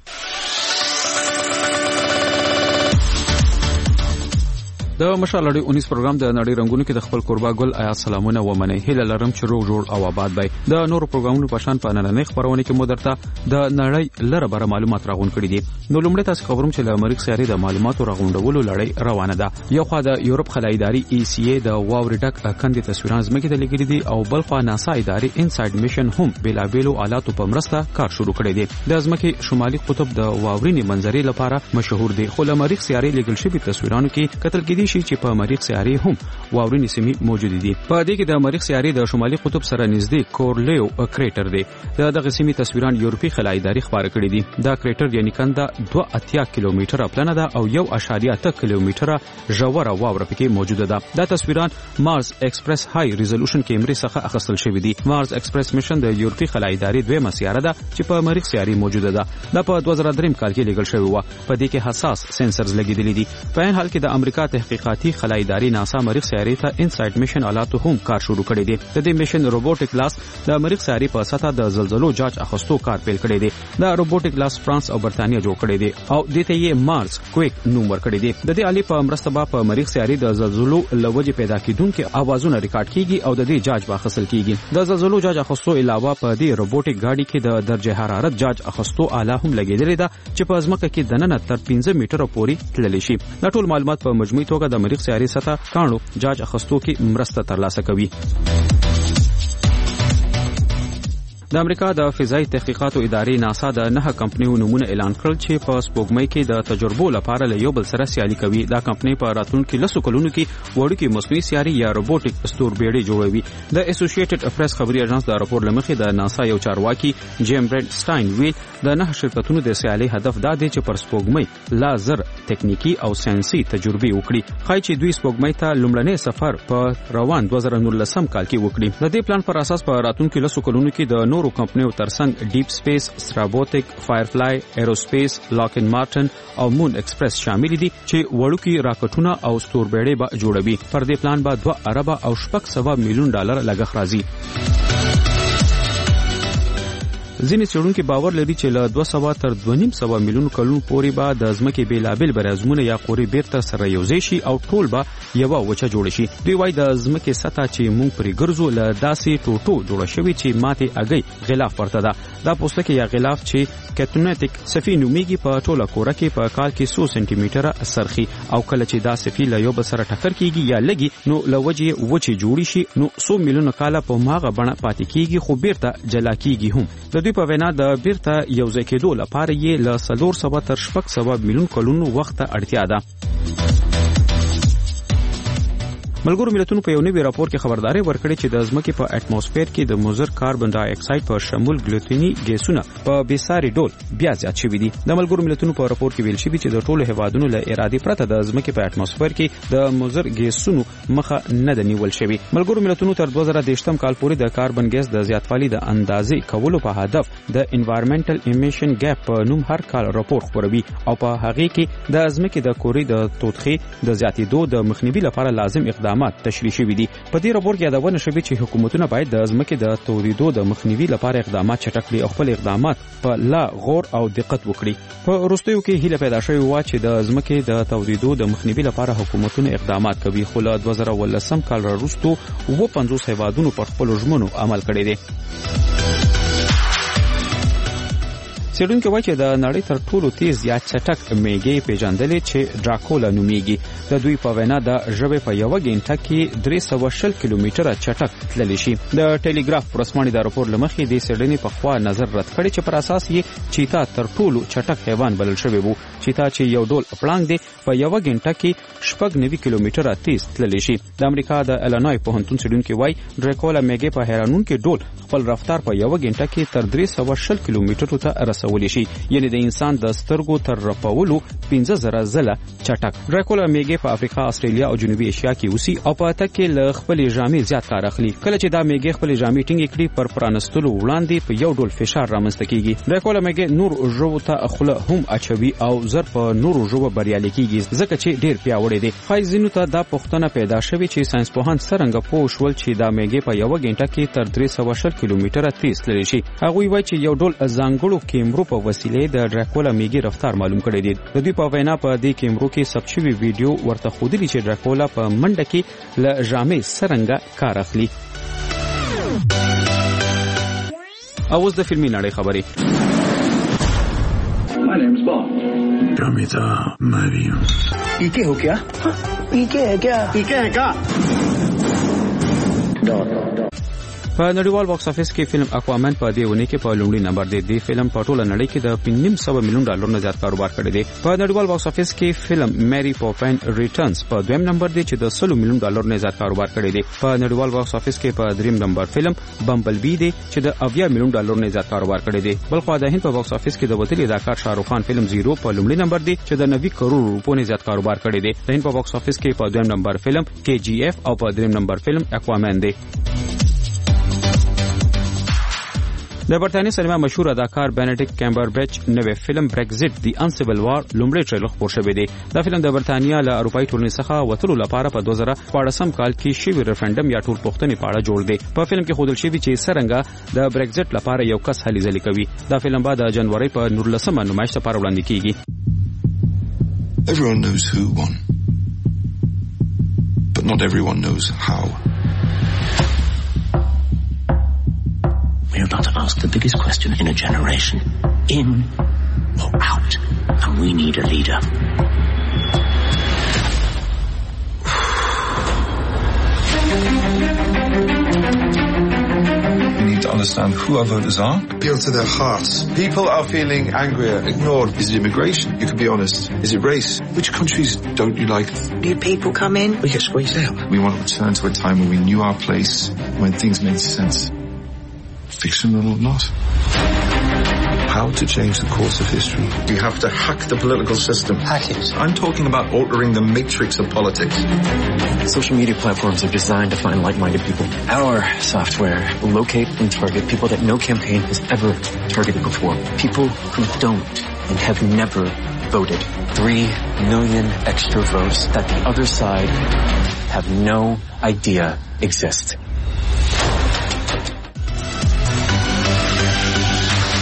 د مشال راډیو اونیز پروګرام د نړۍ رنگونو کې د خپل قربا ګل آیا سلامونه و منئ. هیله لرم چې روغ جوړ او آباد وي. د نورو پروګرامونو په شان په نننۍ خبرونه کې مو درته د نړۍ لره بره معلومات راغون کړي دي. نو لومړی تاسو خبروم چې د امریکا سیاري د معلوماتو راغونډولو لړۍ روانه ده. یو خوا د یورپ خلای ادارې ای سی ای د واوري ډک کندې تصویران زمکه د لګیدي دي او بل خوا ناسا ادارې انساید میشن هم بلابلو آلاتو په مرسته کار شروع کړی دی. د زمکه شمالي قطب د واورینی منظرې لپاره مشهور دی. خو د امریکا سیاري لګل شوی تصویرانو کې کتل کېدي شي چې په امریکا سیاري هم واورینی سیمې موجود دي. په دې کې د امریکا سیاري د شمالي قطب سره نږدې کورلیو کریټر دی. د دغه سیمې تصویران یورپی خلای ادارې خبر کړي دي. دا کریټر یعنی کنده دوه اتیا کیلومتره پلنه ده او یو اشاریه اته کیلومتره ژوره واوره پکې موجوده ده. دا تصویران مارس ایکسپریس های ریزولوشن کیمرې څخه اخیستل شوی دي. مارس ایکسپریس میشن د یورپی خلای ادارې دویمه سیاره ده چې په امریکا سیاري موجوده ده. دا په دوه زره درې کال کې لګل شوی و. په دې کې حساس سنسرز لګیدلي دي. په این حال کې د امریکا تحقیقاتي خلای ادارې ناسا امریکا سیاري ته انساید میشن آلاتو هم کار شروع کړی دی. د دې میشن روبوټیک لاس د امریکا سیاري په سطح د زلزلو جاج اخستو کار پیل کړی دی. دا روبوټیک لاس فرانس او برتانیا جوړ کړی دی او د ته یې مارس کویک نوم ورکړی دی. د دې آلی په مرسته په امریکا سیاري د زلزلو لوجه پیدا کیدونکو اوازونه ریکارډ کیږي او د دې جاج به حاصل کیږي. د زلزلو جاج اخستو علاوه په دې روبوټیک گاډي کې د درجه حرارت جاج اخستو آله هم لګیدلې ده چې په ځمکه کې دننه تر پنځه میټره پورې تللی شي. دا ټول معلومات په مجموعي توګه د امریکا سیاري سطح کانو جاج اخستو کې مرسته ترلاسه کوي. د امریکا د فضایي تحقیقاتو ادارې ناسا د نه کمپنیو نمونه اعلان کړل چې په سپوږمۍ کې د تجربو لپاره له یو بل سره سیالي کوي. دا کمپنی په راتلونکي لسو کلونو کې وړوکي مصنوعي سیاري یا روبوټیک ستوربېړۍ جوړوي. د اسوسییټډ پریس خبري اژانس د راپور لمخې د ناسا یو چارواکي جیم برډ سټاین ویل د نه شرکتونو د سیالي هدف دا دی چې پر سپوږمۍ لا زر تکنیکی او ساينسي تجربې وکړي. خای چې دوی سپوږمۍ ته لومړنی سفر په روان دوه زره نولسم کال کې وکړي. د دې پلان پر اساس په راتلونکي لسو کلونو کې د نورو کمپنیو ترڅنګ ډیپ سپیس، سترابوتیک، فایرفلای، ایروسپیس، لاکن مارټن او مون ایکسپریس شامل دي چې وړوکي راکټونه او ستوربېړۍ به جوړوي. پر دې پلان به دوه اربه او شپږ سوه میلیون ډالر لګښت راځي. ځینې څېړونکي باور لري چې له دوه سوه تر دوه نیم سوه میلیون کلونو پورې به د ځمکې بېلابېل برازمونه یا قورې بیرته سره یوځای شي او ټول به یوه وچه جوړه شي. دوی وایي د ځمکې سطحه چې موږ پرې ګرځو له داسې ټوټو جوړه شوې چې ماتې اګۍ غلاف ورته ده. دا پوستکی یا غلاف چې کیتونیټیک صفي نومیږي په ټوله کوره کې په کال کې څو سانتي میټره سرخي او کله چې دا صفي له یو بل سره ټکر کیږي یا لګي نو له وجې وچې جوړې شي نو څو میلیونه کاله په هماغه بڼه پاتې کیږي خو بیرته جلا کیږي هم. د دوی په وینا د بیرته یوځای کېدو لپاره یې له څلور سوه تر شپږ سوه میلیون کلونو وخت ته اړتیا ده. ملګرو ملتونو په یو نوي راپور کې خبرداري ورکړې چې د ځمکې په اټماسفیر کې د مضر کاربن ډای اکساید په شمول ګلوتینی ګیسونه په بیساري ډول بیا زیات شوي دي. د ملګرو ملتونو په راپور کې ویل شوي چې د ټولو هیوادونو له ارادې پرته د ځمکې په اټماسفیر کې د مضر ګیسونو مخه نه ده نیول شوې. ملګرو ملتونو تر دوه زره دېرشم کال پورې د کاربن ګیس د زیاتوالي د اندازې کولو په هدف د انوایرمنټل امیشن ګیپ په نوم هر کال راپور خپروي او په هغې کې د ځمکې د کورې د توتخې د زیاتېدو د مخنیوي لپاره لازم اقدامات تشریح شوي دي. په دې راپور کې یادونه شوې چې حکومتونه باید د ځمکې د تودېدو د مخنیوي لپاره اقدامات چټک کړي او خپل اقدامات په لا غور او دقت وکړي. په وروستیو کې هیله پیدا شوې وه چې د ځمکې د تودېدو د مخنیوي لپاره حکومتونه اقدامات کوي خو له دوه زره اوولسم کال راوروسته اووه پنځوس هیوادونو پر خپلو ژمنو عمل کړی دی. څېړونکي وایي چې د نړۍ تر ټولو تیز یا چټک میږي پیژندلې چې ډراکولا نومیږي. د دوی په وینا د ژبې په یوه ګینټه کې درې سوه شل کیلومتره چټک تللی شي. د ټیلیګراف ورځپاڼې د راپور له مخې دې څېړنې پخوا نظر رد کړی چې پر اساس یې چیتا تر ټولو چټک حیوان بلل شوی و. چیتا چې یو ډول پړانګ دی په یوه ګینټه کې شپږ نوي کیلومتره تیز تللی شي. د امریکا د الینوی پوهنتون څېړونکي وایي ډراکولا میږي په حیرانونکي ډول خپل رفتار په یوه ګینټه کې تر درې سوه شل کیلومترو ته رسولی شي، یعنی د انسان د سترګو تر رپولو پنځه زره ځله چټک. ډراکولا میږي په افریقا، استرالیا او جنوبي ایشیا کې اوسي او په تک کې له خپلې ژامې زیات کار اخلي. کله چې دا میږي خپلې ژامې ټینګې کړي پر پرانستلو وړاندې په یو ډول فشار رامنځته کیږي. ډراکولا میږي نور ژوو ته خوله هم اچوي او زر په نورو ژوو بریالي کیږي ځکه چې ډیر پیاوړی دی. فایزینو ته دا پوښتنه پیدا شوې چې ساينسپوهان څرنګه پوه شول چې دا میږي په یوه ګینټه کې تر درې سوه شل کیلومتره تیز تللی شي. هغوی وایي چې یو ډول ځانګړو کیمرو په وسیلې د ډراکولا میږي رفتار معلوم کړی دی. د دوی په وینا په دې کیمرو کې ثبت شوی ویډیو ورته ښودلي چې ډراکولا په منډه کې له ژامې څرنګه کار اخلي. او اوس د فلمي نړۍ خبرې. My name's Bond. Ramita Mariam. पीके हो क्या? पीके है क्या? पीके है क्या? په نړیوال باکس افیس کې فلم اکوامن په دې ونې کې په لومړي نمبر دی. د فلم په ټوله نړۍ کې د پنځه سوه میلیون ډالر نه زیات کاروبار کړی دی. په نړیوال باکس افیس کې فلم میری پاپین ریټرنز په دویم نمبر دی چې د سلو میلیون ډالر نه زیات کاروبار کړی دی. په نړیوال باکس افیس کې په دریم نمبر فلم بمبل بی دی چې د اویا میلیون ډالر نه زیات کاروبار کړی دی. بلخو د هند په باکس افیس کې د وتلي اداکار شاهرخ خان فلم زیرو په لومړي نمبر دی چې د نوي کروڑ روپو نه زیات کاروبار کړی دی. د هند په باکس افیس کې په دویم نمبر فلم کې جی اف او په دریم نمبر فلم اکوامن دی. د برتانیې سینما مشهور اداکار بینډیکټ کمبربچ نوې فلم بریگزټ دی انسیبل وار لومړی ټریلر خپور شوی دی. دا فلم د برتانیا له اروپایي ټولنې څخه وتلو لپاره په دوه زره شپاړسم کال کې شوی ریفرندم یا ټولپوښتنې په اړه جوړ دی. په فلم کې ښودل شوی چې څرنګه د بریگزټ لپاره یو کس هلې ځلې کوي. دا فلم به د جنوري په نولسمه نمایش لپاره وړاندې کیږي. Everyone knows who won, but not everyone knows how. We're about to ask the biggest question in a generation. In or out? And we need a leader. We need to understand who our voters are. Appeal to their hearts. People are feeling angrier, ignored. Is it immigration? You can be honest. Is it race? Which countries don't you like? New people come in. We get squeezed out. We want to return to a time when we knew our place, when things made sense. Fictional or not. How to change the course of history. You have to hack the political system. Hack it. I'm talking about altering the matrix of politics. Social media platforms are designed to find like-minded people. Our software will locate and target people that no campaign has ever targeted before. People who don't and have never voted. Three million extra votes that the other side have no idea exist.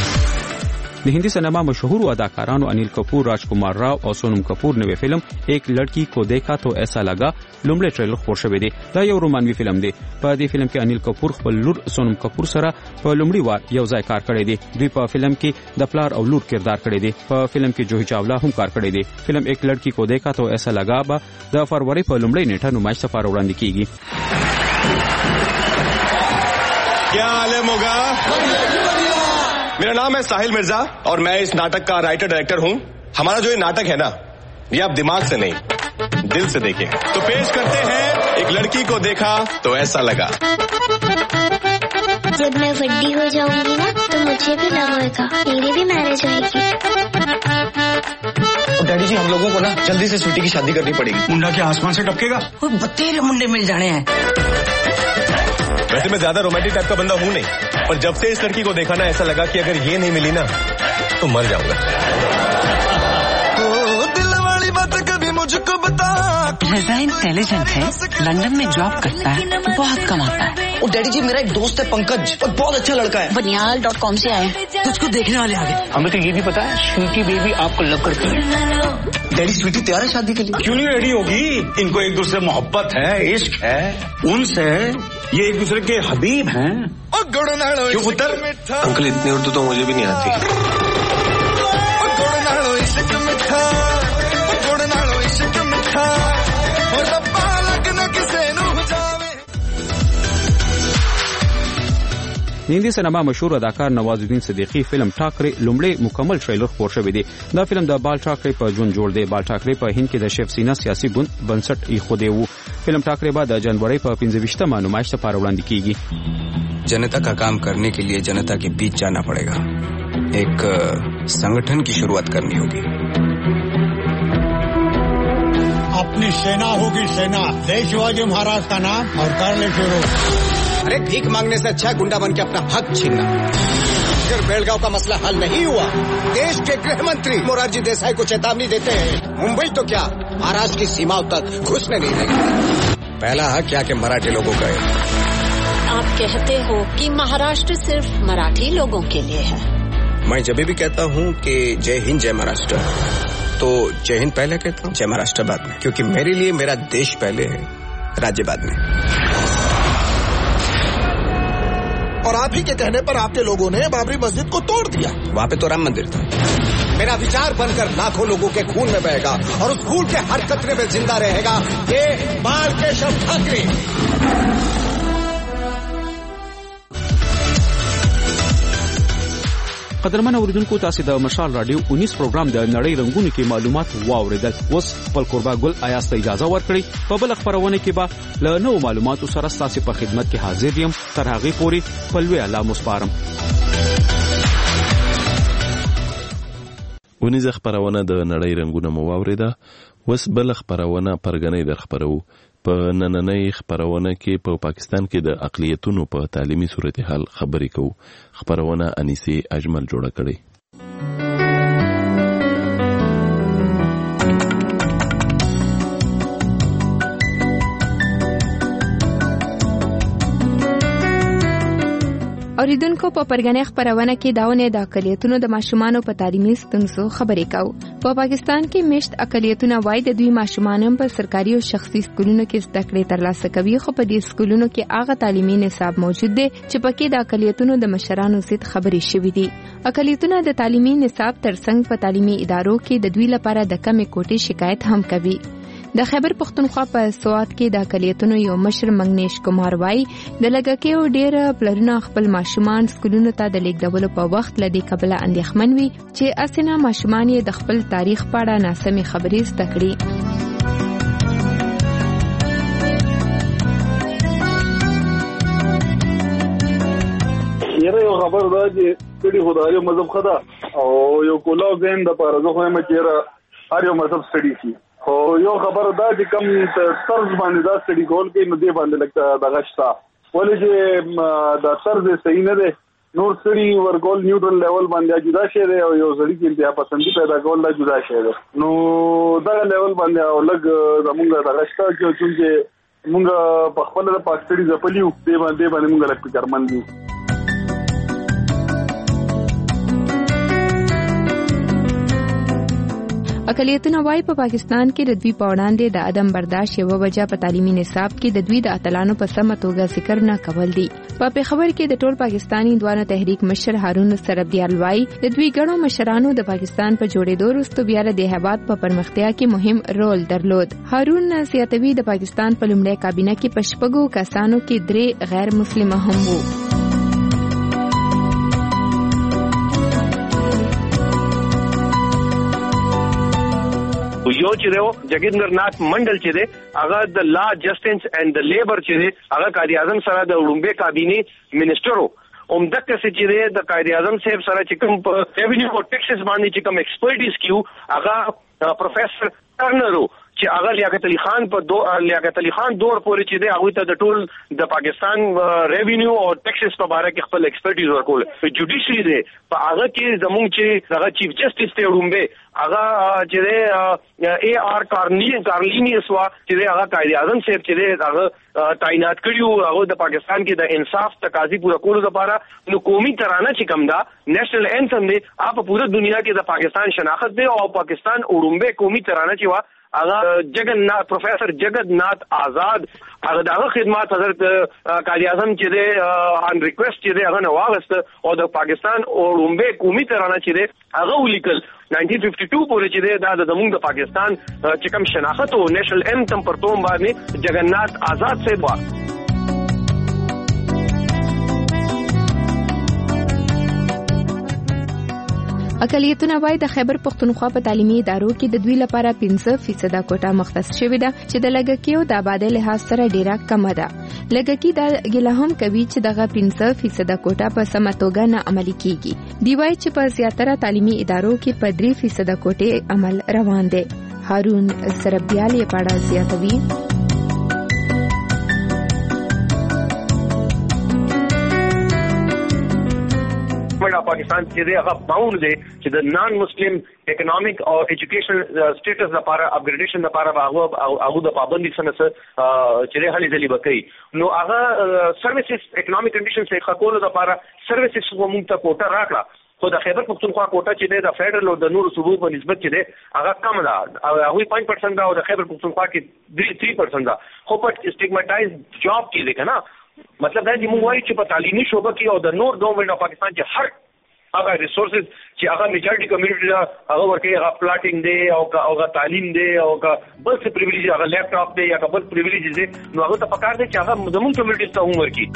د هندي سینما مشهور اداکارانو انیل کپور، راجکمار راو او سونم کپور نوې فلم ایک لڑکی کو دیکھا تو ایسا لگا لومړی ټریلر خپور شوی دی. دا یو رومانوي فلم دی. په دې فلم کې انیل کپور خپل لور سونم کپور سره په لومړي وار یو ځای کار کړی دی. دوی په فلم کې د پلار او لور کردار کړی دی. په فلم کې جوهی چاولا هم کار کړی دی. فلم ایک لڑکی کو دیکھا تو ایسا لگا به د فروری په لومړۍ نیټه نمایش لپاره وړاندې کیږي. क्या हाल है मोगा? मेरा नाम है साहिल मिर्जा और मैं इस नाटक का राइटर डायरेक्टर हूँ. हमारा जो ये नाटक है ना, ये आप दिमाग से नहीं दिल से देखें. तो पेश करते हैं एक लड़की को देखा तो ऐसा लगा. जब मैं बड़ी हो जाऊंगी ना तो मुझे भी लगेगा मेरी भी मैरिज होगी. डैडी जी हम लोगों को ना जल्दी से स्वीटी की शादी करनी पड़ेगी. मुंडा के आसमान से टपकेगा. वो बतेरे मुंडे मिल जाने हैं. वैसे मैं ज्यादा रोमांटिक टाइप का बंदा हूँ नहीं, पर जब से इस लड़की को देखा ना ऐसा लगा कि अगर ये नहीं मिली ना तो मर जाऊंगा. दिल वाली बात कभी मुझको बता. रजा इंटेलिजेंट है, लंदन में जॉब करता है, बहुत कमाता है. और डैडी जी मेरा एक दोस्त है पंकज और बहुत अच्छा लड़का है. बनियाल डॉट कॉम से आए, तुझको देखने वाले आगे. हमें तो ये भी पता है स्वीटी बेबी आपको लव करती है. डैडी स्वीटी तैयार है शादी के लिए? क्यों नहीं रेडी होगी? इनको एक दूसरे मोहब्बत है, इश्क है. उनसे ये एक दूसरे के हबीब हैं. क्यों पुत्र? अंकल इतनी उर्दू तो मुझे भी नहीं आती. هندي سینما مشهور اداکار نوازالدین صدیقی فلم ټاکرے لومړی مکمل ټریلر خپور شوی دی. دا فلم د بال ټاکرے په ژوند جوړ دی. بال ټاکرے په هند کې د شیو سینا سیاسي بنسټ ایښودی وو. فلم ټاکرے بعد د جنوري په پنځه ویشتمه نمایش لپاره وړاندې کیږي. जनता का काम करने के लिए जनता के बीच जाना पड़ेगा. एक संगठन की शुरुआत करनी होगी. अपनी सेना होगी सेना. जय शिवाजी महाराज का नाम और कर ले शुरू. अरे भीख मांगने से अच्छा गुंडा बन के अपना हक छीनना. अगर बेलगांव का मसला हल नहीं हुआ, देश के गृह मंत्री मोरारजी देसाई को चेतावनी देते हैं, मुंबई तो क्या महाराष्ट्र की सीमाओं तक घुसने नहीं देंगे. पहला हक क्या के मराठी लोगों का है. आप कहते हो कि महाराष्ट्र सिर्फ मराठी लोगों के लिए है. मैं जब भी कहता हूँ कि जय हिंद जय महाराष्ट्र, तो जय हिंद पहले कहता हूँ, जय महाराष्ट्र बाद में. क्योंकि मेरे लिए मेरा देश पहले है, राज्य बाद में. और आप ही के कहने पर आपके लोगों ने बाबरी मस्जिद को तोड़ दिया. वहाँ पे तो राम मंदिर था. मेरा विचार बनकर लाखों लोगों के खून में बहेगा और उस खून के हर कतरे में जिंदा रहेगा ये बाल केशव ठाकरे. قدرمن اوریدونکو تاسو د مشال رادیو انیس پروګرام د نړۍ رنگونو کې معلومات واوریدل. اوس خپل قربا ګل آیاس ته اجازه ورکړئ. په بل خبرونه کې به له نوو معلوماتو سره تاسو په خدمت کې حاضر یم. تر هغه پورې خپل وی الله مسپارم. ونیز خبرونه د نړۍ رنگونه مو واوریده. اوس بل خبرونه پرګنې در خبرو. په نننۍ خبرونه کې په پاکستان کې د اقلیتونو په تعلیمي صورتحال خبرې کوو. خبرونه انیسه اجمل جوړه کړي. اوریدونکو په پرګنې خبرونه کې داونه د اقلیتونو د ماشومانو په تعلیمي ستونزو خبرې کوو. په پاکستان کې مشت اقلیتونه وای د دوی ماشومان په سرکاري او شخصي سکولونو کې زده کړې ترلاسه کوي، خو په دې سکولونو کې هغه تعلیمي نصاب موجود دی چې پکې د اقلیتونو د مشرانو ضد خبرې شوې دي. اقلیتونه د تعلیمي نصاب ترڅنګ په تعلیمي ادارو کې د دوی لپاره د کمې کوټې شکایت هم کوي. د خیبر پختونخوا په سوات کې د اقلیتونو یو مشر منګنیش کومار وای د لګکیو ډیر پلرونه خپل ماشومان سکولونو ته د لیږدولو په وخت لدی قبل اندېښمن وي چې اسنه ماشومان یې د خپل تاریخ په اړه ناسمې خبرې زده کړي. یره یو خبر دا چې کډي خدای مذهب خدا او یو کولاو زین د پاره زه خو مې چیرې هر یو مذهب سړي شي. خو یو خبر دا چې کم طرز باندې دا سټډي کول کې نو دی باندې لګتا د غشتا ولې چې دا طرز صحیح نه دی. نور سړي ورګول نیوټرل لیول باندې جدا شي دی او یو سړي کې انتها پسندي پیدا کول لا جدا شي دی. نو دا لیول باندې او لګ زمونږ د غشتا چې مونږ په خپل د پاکستاني ځپلیو دی باندې باندې مونږ لکه کرمن دي. اقلیتونه وايي په پاکستان کې د دوی په وړاندې د عدم برداشت یوه وجه په تعلیمي نصاب کې د دوی د اتلانو په سمه توګه ذکر نه کول دي. په پېښور کې د ټول پاکستاني دوانو تحریک مشر هارون سربدیال وايي د دوی ګڼو مشرانو د پاکستان په جوړېدو وروسته بیا د هیواد په پرمختیا کې مهم رول درلود. هارون زیاتوي د پاکستان په لومړۍ کابینه کې په شپږو کسانو کې درې غیر مسلمه هم وو. یو چې دیو جګیندر ناتھ منډل چې دی هغه د لا جسټس اینڈ د لیبر چې دی هغه قائد اعظم سره د وړومبه کابینه منسټرو اومدکه چې دی د قائد اعظم صاحب سره چې کوم په ریونیو او ټیکسز باندې چې کوم ایکسپرټیز کیو هغه پروفیسور ټرنرو چې هغه لیاقت علي خان په دو لیاقت علي خان دور پورې چې دی هغه ته د ټول د پاکستان ریونیو او ټیکسز په اړه کې خپل ایکسپرټیز ورکول. جوډیشري دی په هغه کې زموږ چې هغه چیف جسټس ته وړومبه هغه چې دی اے آر کارنی کارلینی سوا چې دی هغه قائد اعظم صاحب چې دی هغه تعینات کړیو هغه د پاکستان کې د انصاف تقاضي پوره کولو لپاره نو قومي ترانه چې کوم دا نېشنل انتھم دی اپ پوره دنیا کې د پاکستان شناخت دی او پاکستان وړومبه قومي ترانه چې وا هغه جگنناتھ پروفیسر جگنناتھ آزاد هغه دغه خدمات حضرت قائد اعظم چې دی ان ریکوست چې دی هغه نو واغست او د پاکستان وړومبه قومي ترانه چې دی هغه ولیکل نائنٹین ففٹی ٹو پورې چې دی دا د زموږ د پاکستان چې کوم شناخت او نېشنل انتھم پر توم باندې جگنناتھ آزاد سے وا. اقلیتونه وايي د خیبر پختونخوا په تعلیمي ادارو کې د دوی لپاره پنځه فیصد کوټه مختص شوې ده چې د لږکیو د آبادۍ لحاظ سره ډیره کمه ده. لږکي دا ګیله هم کوي چې دغه پنځه فیصد کوټه په سمه توګه نه عملي کیږي. دی وايي چې په زیاتره تعلیمي ادارو کې په درې فیصد کوټه عمل روان دی. هارون سربدیال یې پاړه زیاتوي. پاکستان چې دی هغه باوند دی چې د نان مسلم اکونومیک او ایجوکیشن سټیټس لپاره اپګریډیشن لپاره هغه هغه د پابندي سره چې له هلي ځلې بکې نو هغه سرویسز اکونومیک کنډیشنز یې خپل لپاره سرویسز کومه ته کوټه راکړه. خو د خیبر پختونخوا کوټه چې دی د فدرال او د نورو صوبو په نسبت چې دی هغه کم ده او هغه پنځه پرسنټ ده او د خیبر پختونخوا کې درې پرسنټ ده. خو په سټیګماټایز جاب کې دی کنه مطلب دا چې موږ وایو چې په تعلیمي شوبه کې او د نور ګورنمنت اف پاکستان چې هر هغه ریسورسز چې هغه میجورټي کمیونټي دا هغه ورکه هغه پلاټینګ دی او هغه تعلیم دی او بل څه پریویلیج هغه لیپټاپ دی یا بل پریویلیج دی نو هغه ته پکار دی چې هغه زموږ کمیونټي ته هم ورکي.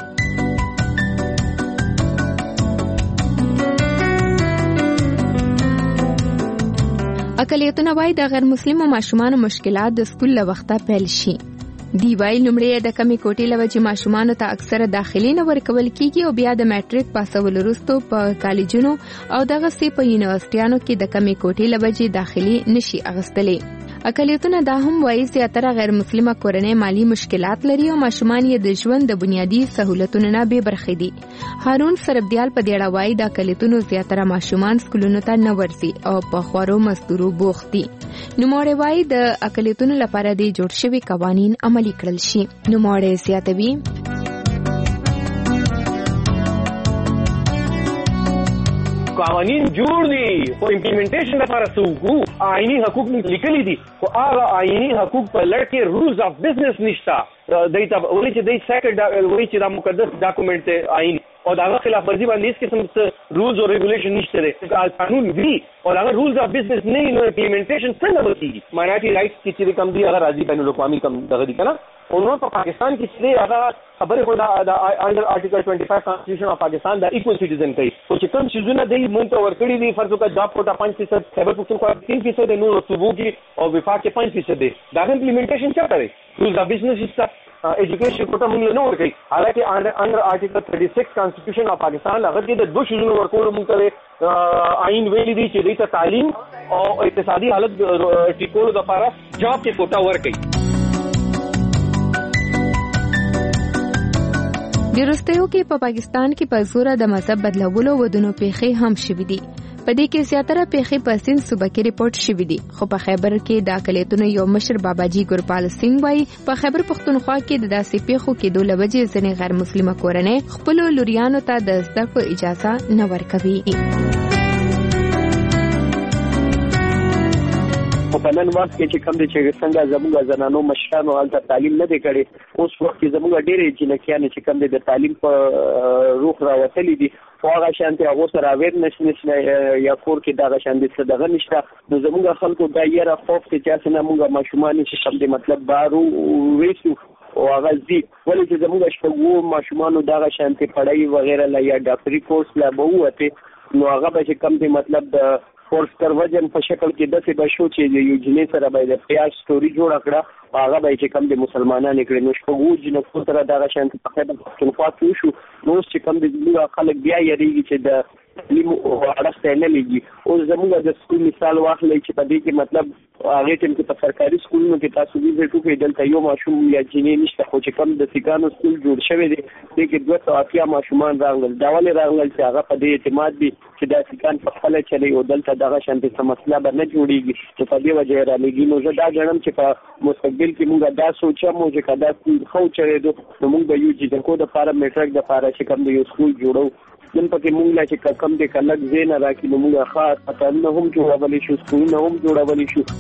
اقلیتونه وايي د غیر مسلمو ماشومانو مشکلات د سکول له وخته پیل شي. دی وايي لومړی د کمی کوټې لوجې ماشومانو ته اکثره داخلي نه ورکول کیږي او بیا د میټریک پاسول وروسته په کالجونو او دغه سي په یونیورسيټیانو کې د کمی کوټې لوجې داخلي نشي اغستلې. اقلیتونه دا هم وايي زیاتره غیر مسلمه کورنۍ مالی مشکلات لري او ماشومان یې د ژوند د بنیادی سہولتونو نه بې برخې دي. هارون سربدیال په دې اړه وايي د اقلیتونو زیاتره ماشومان سکولونو ته نه ورځي او په خوارو مزدورو بوخت دي. نوموړی وايي د اقلیتونو لپاره د جوړ شوي قوانین عملي کړل شي. نوموړی زیاتوي قوانین جوړ دي خو امپلیمنټیشن لپاره څوک آئینی حقوق لیکلي دي خو هغه آئینی حقوق په لړ کې رولز اف بزنس نشته. دایته ولې چې دای سیکرډ ولې چې دا مقدس ډاکومنټ دی آئین او دا خلاف ورزي باندې هیڅ قسم څه رولز او ریګولیشن نشته دی. قانون دی او هغه رولز اف بزنس نه نو امپلیمنټیشن څنګه وکړي. ماناټي رائټس کې چې کوم دي هغه راځي بین الاقوامي کم دغه دي کنه او نو په پاکستان کې چې هغه خبره خو دا انډر آرټیکل پنځه پنځه کانسټیټیوشن اف پاکستان دا ایکوال سټیزن کوي او چې کوم شیزونه دی مونږ ته ورکړي دي فرض وکړه جاب کوټه پنځه فیصد خیبر پختونخوا تین فیصد نو صوبو کې او وفاق کې پنځه فیصد دی. دا امپلیمنټیشن څه کوي رولز اف بزنس است ایجوکیشن کوټه مونږ نه ورکړي. حالانکه انډر آرټیکل छत्तीस کانسټیټیوشن اف پاکستان هغه کې د دوه شیزونو ورکول مونږ ته آئین ویلي دي چې د تعلیم او اقتصادي حالت ټیکولو لپاره جاب کې کوټه ورکړي. د وروستیو کې په پاکستان کې په زوره د مذهب بدلولو ودونو پیښې هم شوې دي. په دې کې زیاتره پیښې په سند صوبه کې ریپورت شوې دي خو په خیبر کې د اقلیتونو یو مشر باباجي ګورپال سنگ وايي په خیبر پختونخوا کې د داسې پیښو کې د لوجې ځنې غیر مسلمه کورنۍ خپل لوریانو ته د زده کړو اجازه نه ورکوي. په نن وخت کې چې کوم دي چې څنګه زموږ زنانو مشرانو حالت تعلیم نه دی کړي اوس وخت کې زموږ ډېرې جنکیانې چې کوم دي د تعلیم په روح راوتلي دي خو هغه شانتي هغه سره اویرنس نشته یا کور کې دا شانتي څه دغه نشته نو زموږ خلکو دا یره خوف چې څنګه موږ ماشومان چې کوم دي مطلب بارو وېسو او هغه زی ولې چې زموږ شپږو ماشومان دغه شانتي پړای وغیرہ لا یا ډاکټري کورس لا به وته نو هغه به کوم دي مطلب د فورس کروجن په شکل کې د څه بشو چې یو جنې سره به د پیاج سټوري جوړ کړه هغه به چې کوم د مسلمانانو کړي نو شپږو جنو سره دا شانتي په خبره پښتونخوا کې شو نو چې کوم د خلک بیا یریږي چې د تعلیم او اړه نه لګي او زموږ د سکول مثال واخلې چې په دې کې مطلب هغه ټیم کې په سرکاري سکولونو کې تاسو دې ټکو دلته یو ماشوم یا جنې نشته خو چې کوم د سیکانو سکول جوړ شوی دی دې کې دوه سوه اتیا ماشومان راغلل دا ولې راغلل چې هغه په دې اعتماد دي چې دا سیکان په خپل چلی او دلته دغه شانتي مسله به نه جوړیږي چې په دې وجه را لګي نو زه دا غواړم چې په مستقبل کې موږ دا سوچو چې کدا خو چره دو نو موږ به یو چې کو د فارم میټرک د فارم چې کوم د یو سکول جوړو نن پکې موږ لا چې کم دې کلک زین راکې نو موږ خاص پته نه هم جوړولې شو سکول نه هم جوړولې شو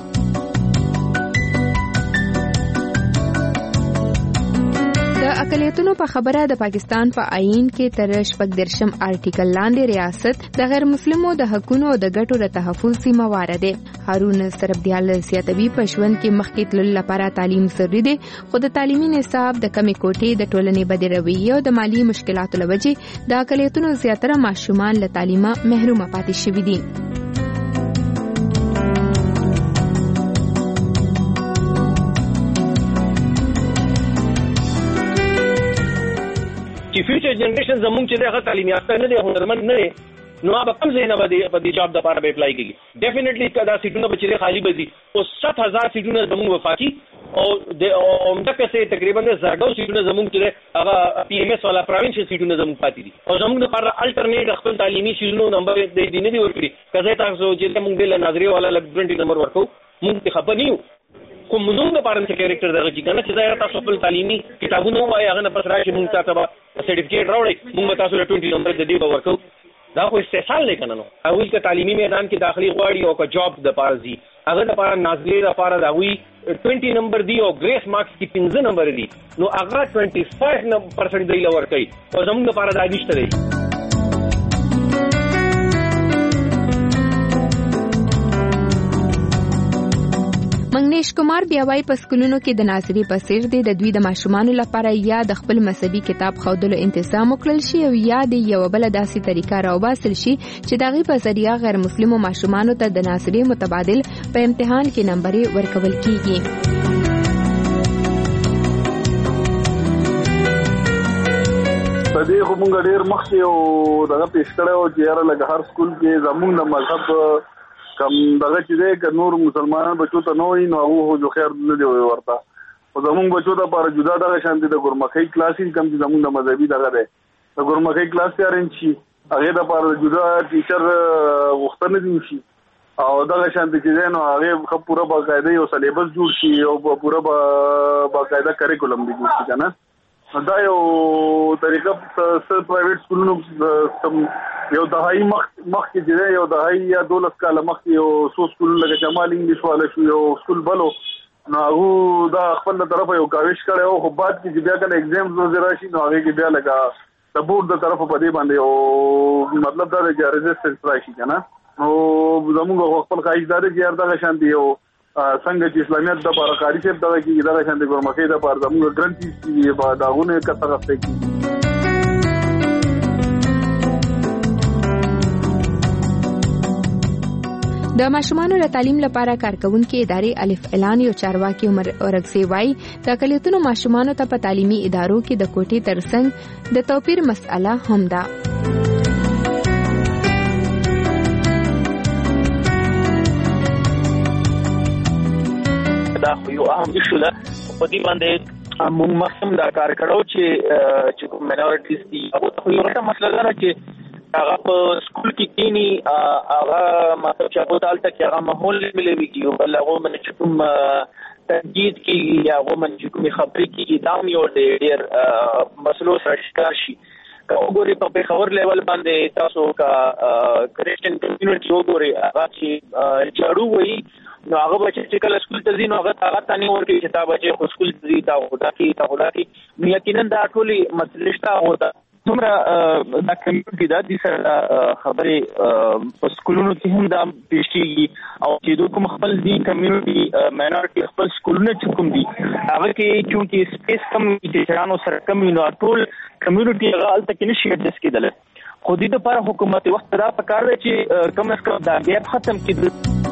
د اقلیتونو په خبره د پاکستان په آئین کې تر شپږ درشم آرټیکل لاندې ریاست د غیر مسلمو د حقوقو او د ګټو د تحفظ سیمه وار دی. هارون سربدیال سیاتوی په ژوند کې مخکې تلل لپاره تعلیم ضروري دی خو د تعلیمي نصاب د کمی کوټې د ټولنې بد رویه او د مالی مشکلاتو لوجې د اقلیتونو زیاتره ماشومان له تعلیمه محروم پاتې شوي دي. چې فیوچر جنریشن زموږ چې دغه تعلیم یافته نه دي هنرمند نه دي نو هغه کم ځای نه باندې په دې جاب د لپاره به اپلای کیږي ډیفینیټلی کدا سیټونه به چې خالی بزي او سات هزار سیټونه زموږ وفاقي او د عمدکه سه تقریبا زړګو سیټونه زموږ چې هغه پی ایم ایس والا پروینشل سیټونه زموږ پاتې دي او زموږ لپاره الټرنیټ خپل تعلیمي سیټونو نمبر د دې نه دی ورکړي کزه تاسو چې موږ د نظریه والا لګ ټوئنټي نمبر ورکو موږ خبر نه یو کوم موږ د پارن چې کریکټر دغه چې کنه چې دا تاسو خپل تعلیمي کتابونه وایي هغه نه پس راشي موږ تاسو سرټیفیکیټ راوړي موږ تاسو له ټوئنټي نمبر د دې ورکو دا خو استحصال نه کنه نو هغه چې تعلیمي میدان کې داخلي غواړي او کا جاب د پارزي هغه د پاره نازلې د پاره دا وی ټوئنټي نمبر دی او ګریس مارکس کې پنځه نمبر دی نو هغه پنځه پنځه پرسنټ دی لور کوي او زموږ لپاره دا نشته دی. منګنیش کمار بیا وايي په سکولونو کې د ناظري په څیر دی د دوی د ماشومانو لپاره یا د خپل مذهبي کتاب خودلو انتظام وکړل شي او یا د یو بل داسې طریقه راوباسل شي چې دغه په ذریعہ غیر مسلمو ماشومانو ته د ناظري متبادل په امتحان کې نمبرې ورکول کیږي. په دې خو موږ ډېر مخکې او دغه پیش کړو چې یاره لکه هر سکول کې زموږ د مذهب کم دغه چې دی که نور مسلمانان بچو ته نه وي نو هغه خو جو خیر نه دی ورته خو زموږ بچو ته لپاره جدا دغه شانتي د ګورمکۍ کلاس کم چې زموږ د مذهبي دغه دی د ګورمکۍ کلاس کې ارینج شي هغې دپاره جدا ټیچر غوښتنه دي وشي او دغه شانتي چې دی نو هغې ښه پوره باقاعده یو سلیبس جوړ شي او پوره باقاعده کریکولم دي جوړ شي که نه دا یو طریقه څه پرایویټ سکولونو یو دهایي مخ مخکې چې دی یو دهایي یا دولس کاله مخکې یو څو سکولونه لکه جمال انګلیش والا شو یو سکول بلو نو هغه دا خپل له طرفه یو کاوش کړی او خو بعد کې چې بیا کله اگزامز وځي راشي نو هغې کې بیا لکه د بورډ د طرفه په دې باندې او مطلب دا دی چې ريزسټنس راشي که نه نو زموږ خپل خواهش دا دی چې یار دغه شانتي یو څنګه چې اسلامیت د لپاره قاري صاحب دغه کېږي دغه شانتي ګورمکۍ د لپاره زموږ ګرنټي چې به د هغونه کته غفته کېږي. د ماشومانو له تعلیم لپاره کارکونکو ادارې الف اعلان یو چارواکي عمر اورغسي وايي د اقلیتونو ماشومانو ته په تعلیمي ادارو کې د کوټې ترڅنګ د توپیر مسأله هم ده. دا خو یو اهم ایشو ده په دې باندې موږ مخکې دا کار کړو چې چې کوم مینورټیز دي هغه ته یو څه مسله ده چې هغه په سکول کې کینی هغه مطلب چې هغه دالته کې هغه ماحول ملوي کیو بل هغه من چې کوم تنقید کې یا هغه من چې کوم خبرې کې دام یو ډېر مسلو سره ښکار شي که وګورئ په پېښور لیول باندې تاسو کا کرسچن کمیونټي وګورئ هغه چې جاړو وایي نو هغه بچی چې کله سکول ته ځي نو هغه هغه تانی ورکی چې تا بچی خو سکول ته ځي تا ودا کی تا ودا کی نو یقینا دا ټولې مسلې شته او دا څومره د کمیونټي د دې سره خبرې په سکولونو کې هم دا پیش کیږي او چې دوی کوم خپل دي کمیونټي ماینورټي خپل سکولونه چې کوم دي هغه کې چونکی سپیس کم چې چرانو سره کم نو ټول کمیونټي هغه الته کې نشي اډجسټ کېدل خو دې لپاره حکومت وخت را پکار دی چې کم از کم دا ګیپ ختم کړي.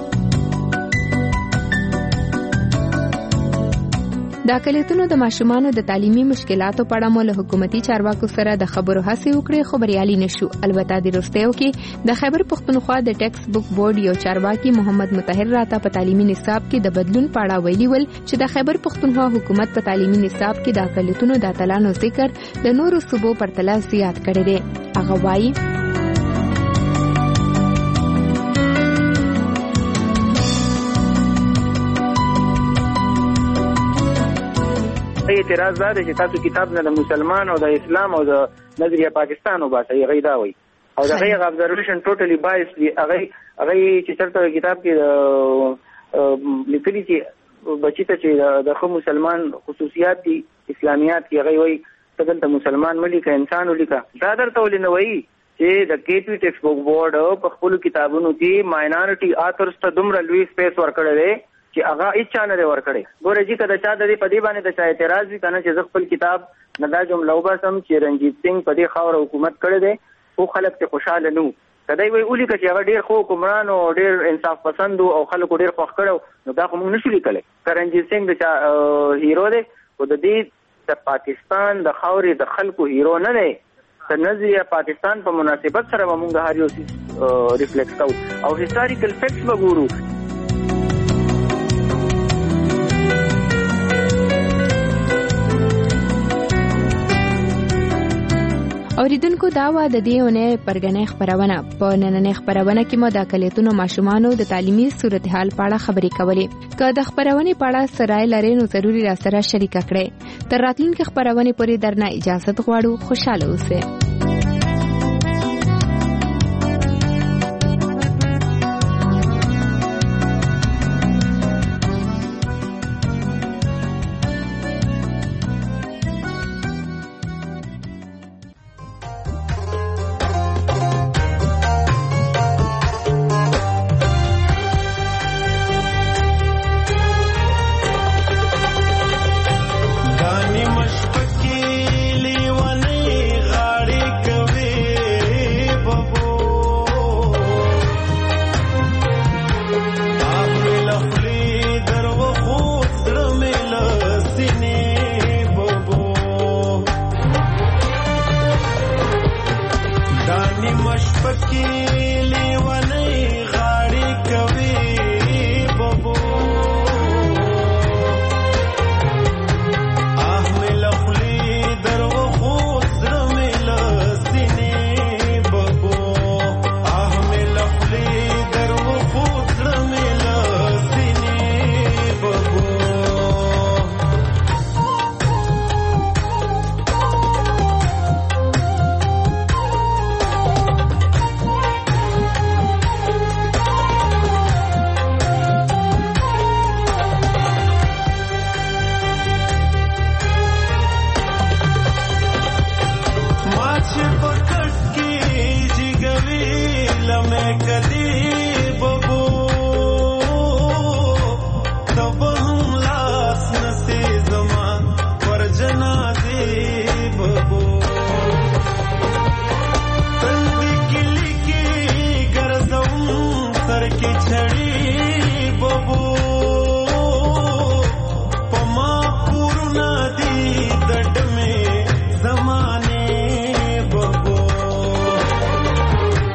د اقلیتونو د ماشومانو د تعلیمي مشکلاتو په اړه مو له حکومتي چارواکو سره د خبرو هڅې وکړې خو بریالي نشو. البته د وروستیو کې د خیبر پښتونخوا د ټیکس بک بورډ یو چارواکي محمد مطهر راته په تعلیمي نصاب کې د بدلون په اړه ویلي ول چې د خیبر پښتونخوا حکومت په تعلیمي نصاب کې د اقلیتونو د اتلانو ذکر د نورو صوبو پرتله زیات کړی دی. هغه وایي اعتراض دا دی چې تاسو کتاب نه د مسلمان او د اسلام او د نظریه پاکستان وباسئ هغه دا وایي او د هغه ابزرویشن ټوټلی بایس دی. هغه هغه چې چرته کتاب کې لیکلي چې بچی ته چې د خو مسلمان خصوصیات دي اسلامیات کې هغه وایي ته دلته مسلمان ملي که انسان ولیکه دا درته ولې نه وایي چې د کې پی ټیکس بک بورډ په خپل کتابونو کې ماینورټي آثرز ته دومره لوی سپیس ورکړی دی چې هغه هیڅ چا نه ورکړي. ګوره چې کله چا د دې په دې باندې د چا اعتراض وي کنه چې خپل کتاب نه دا جمله وباسم چې رنجیت سنگ په دې خاور حکومت کړی دی او خلک ته خوشاله نو کدی وی اولی چې هغه ډیر خو حکمران او ډیر انصاف پسند او خلکو ډیر خوښ کړو نو دا کوم نشو لیکل. رنجیت سنگ د هیرو دی او د دې د پاکستان د خاورې د خلکو هیرو نه دی. د نظریه پاکستان په مناسبت سره موږ هر یو څه ریفلیکټ کوو او هیستوریکل فیکټس وګورو. اوریدونکو دا و د دې اونۍ پرګنې خبرونه په نننۍ خبرونه کې مو د اقلیتونو ماشومانو د تعلیمي صورتحال په اړه خبرې کولې. که د خبرونې په اړه سرای لري نو ضروري را سره شریک کړئ. تر راتلونکي خبرونې پورې درنه اجازه غواړو. خوشاله اوسئ.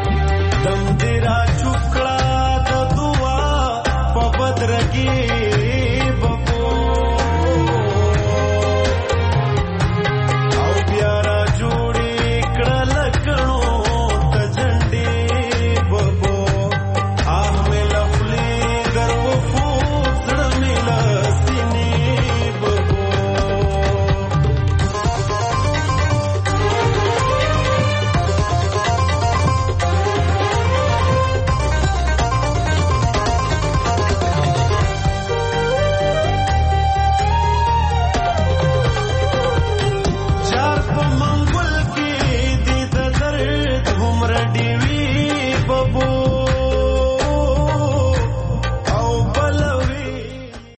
दम तेरा चुकड़ा तो दुआ पबद रगी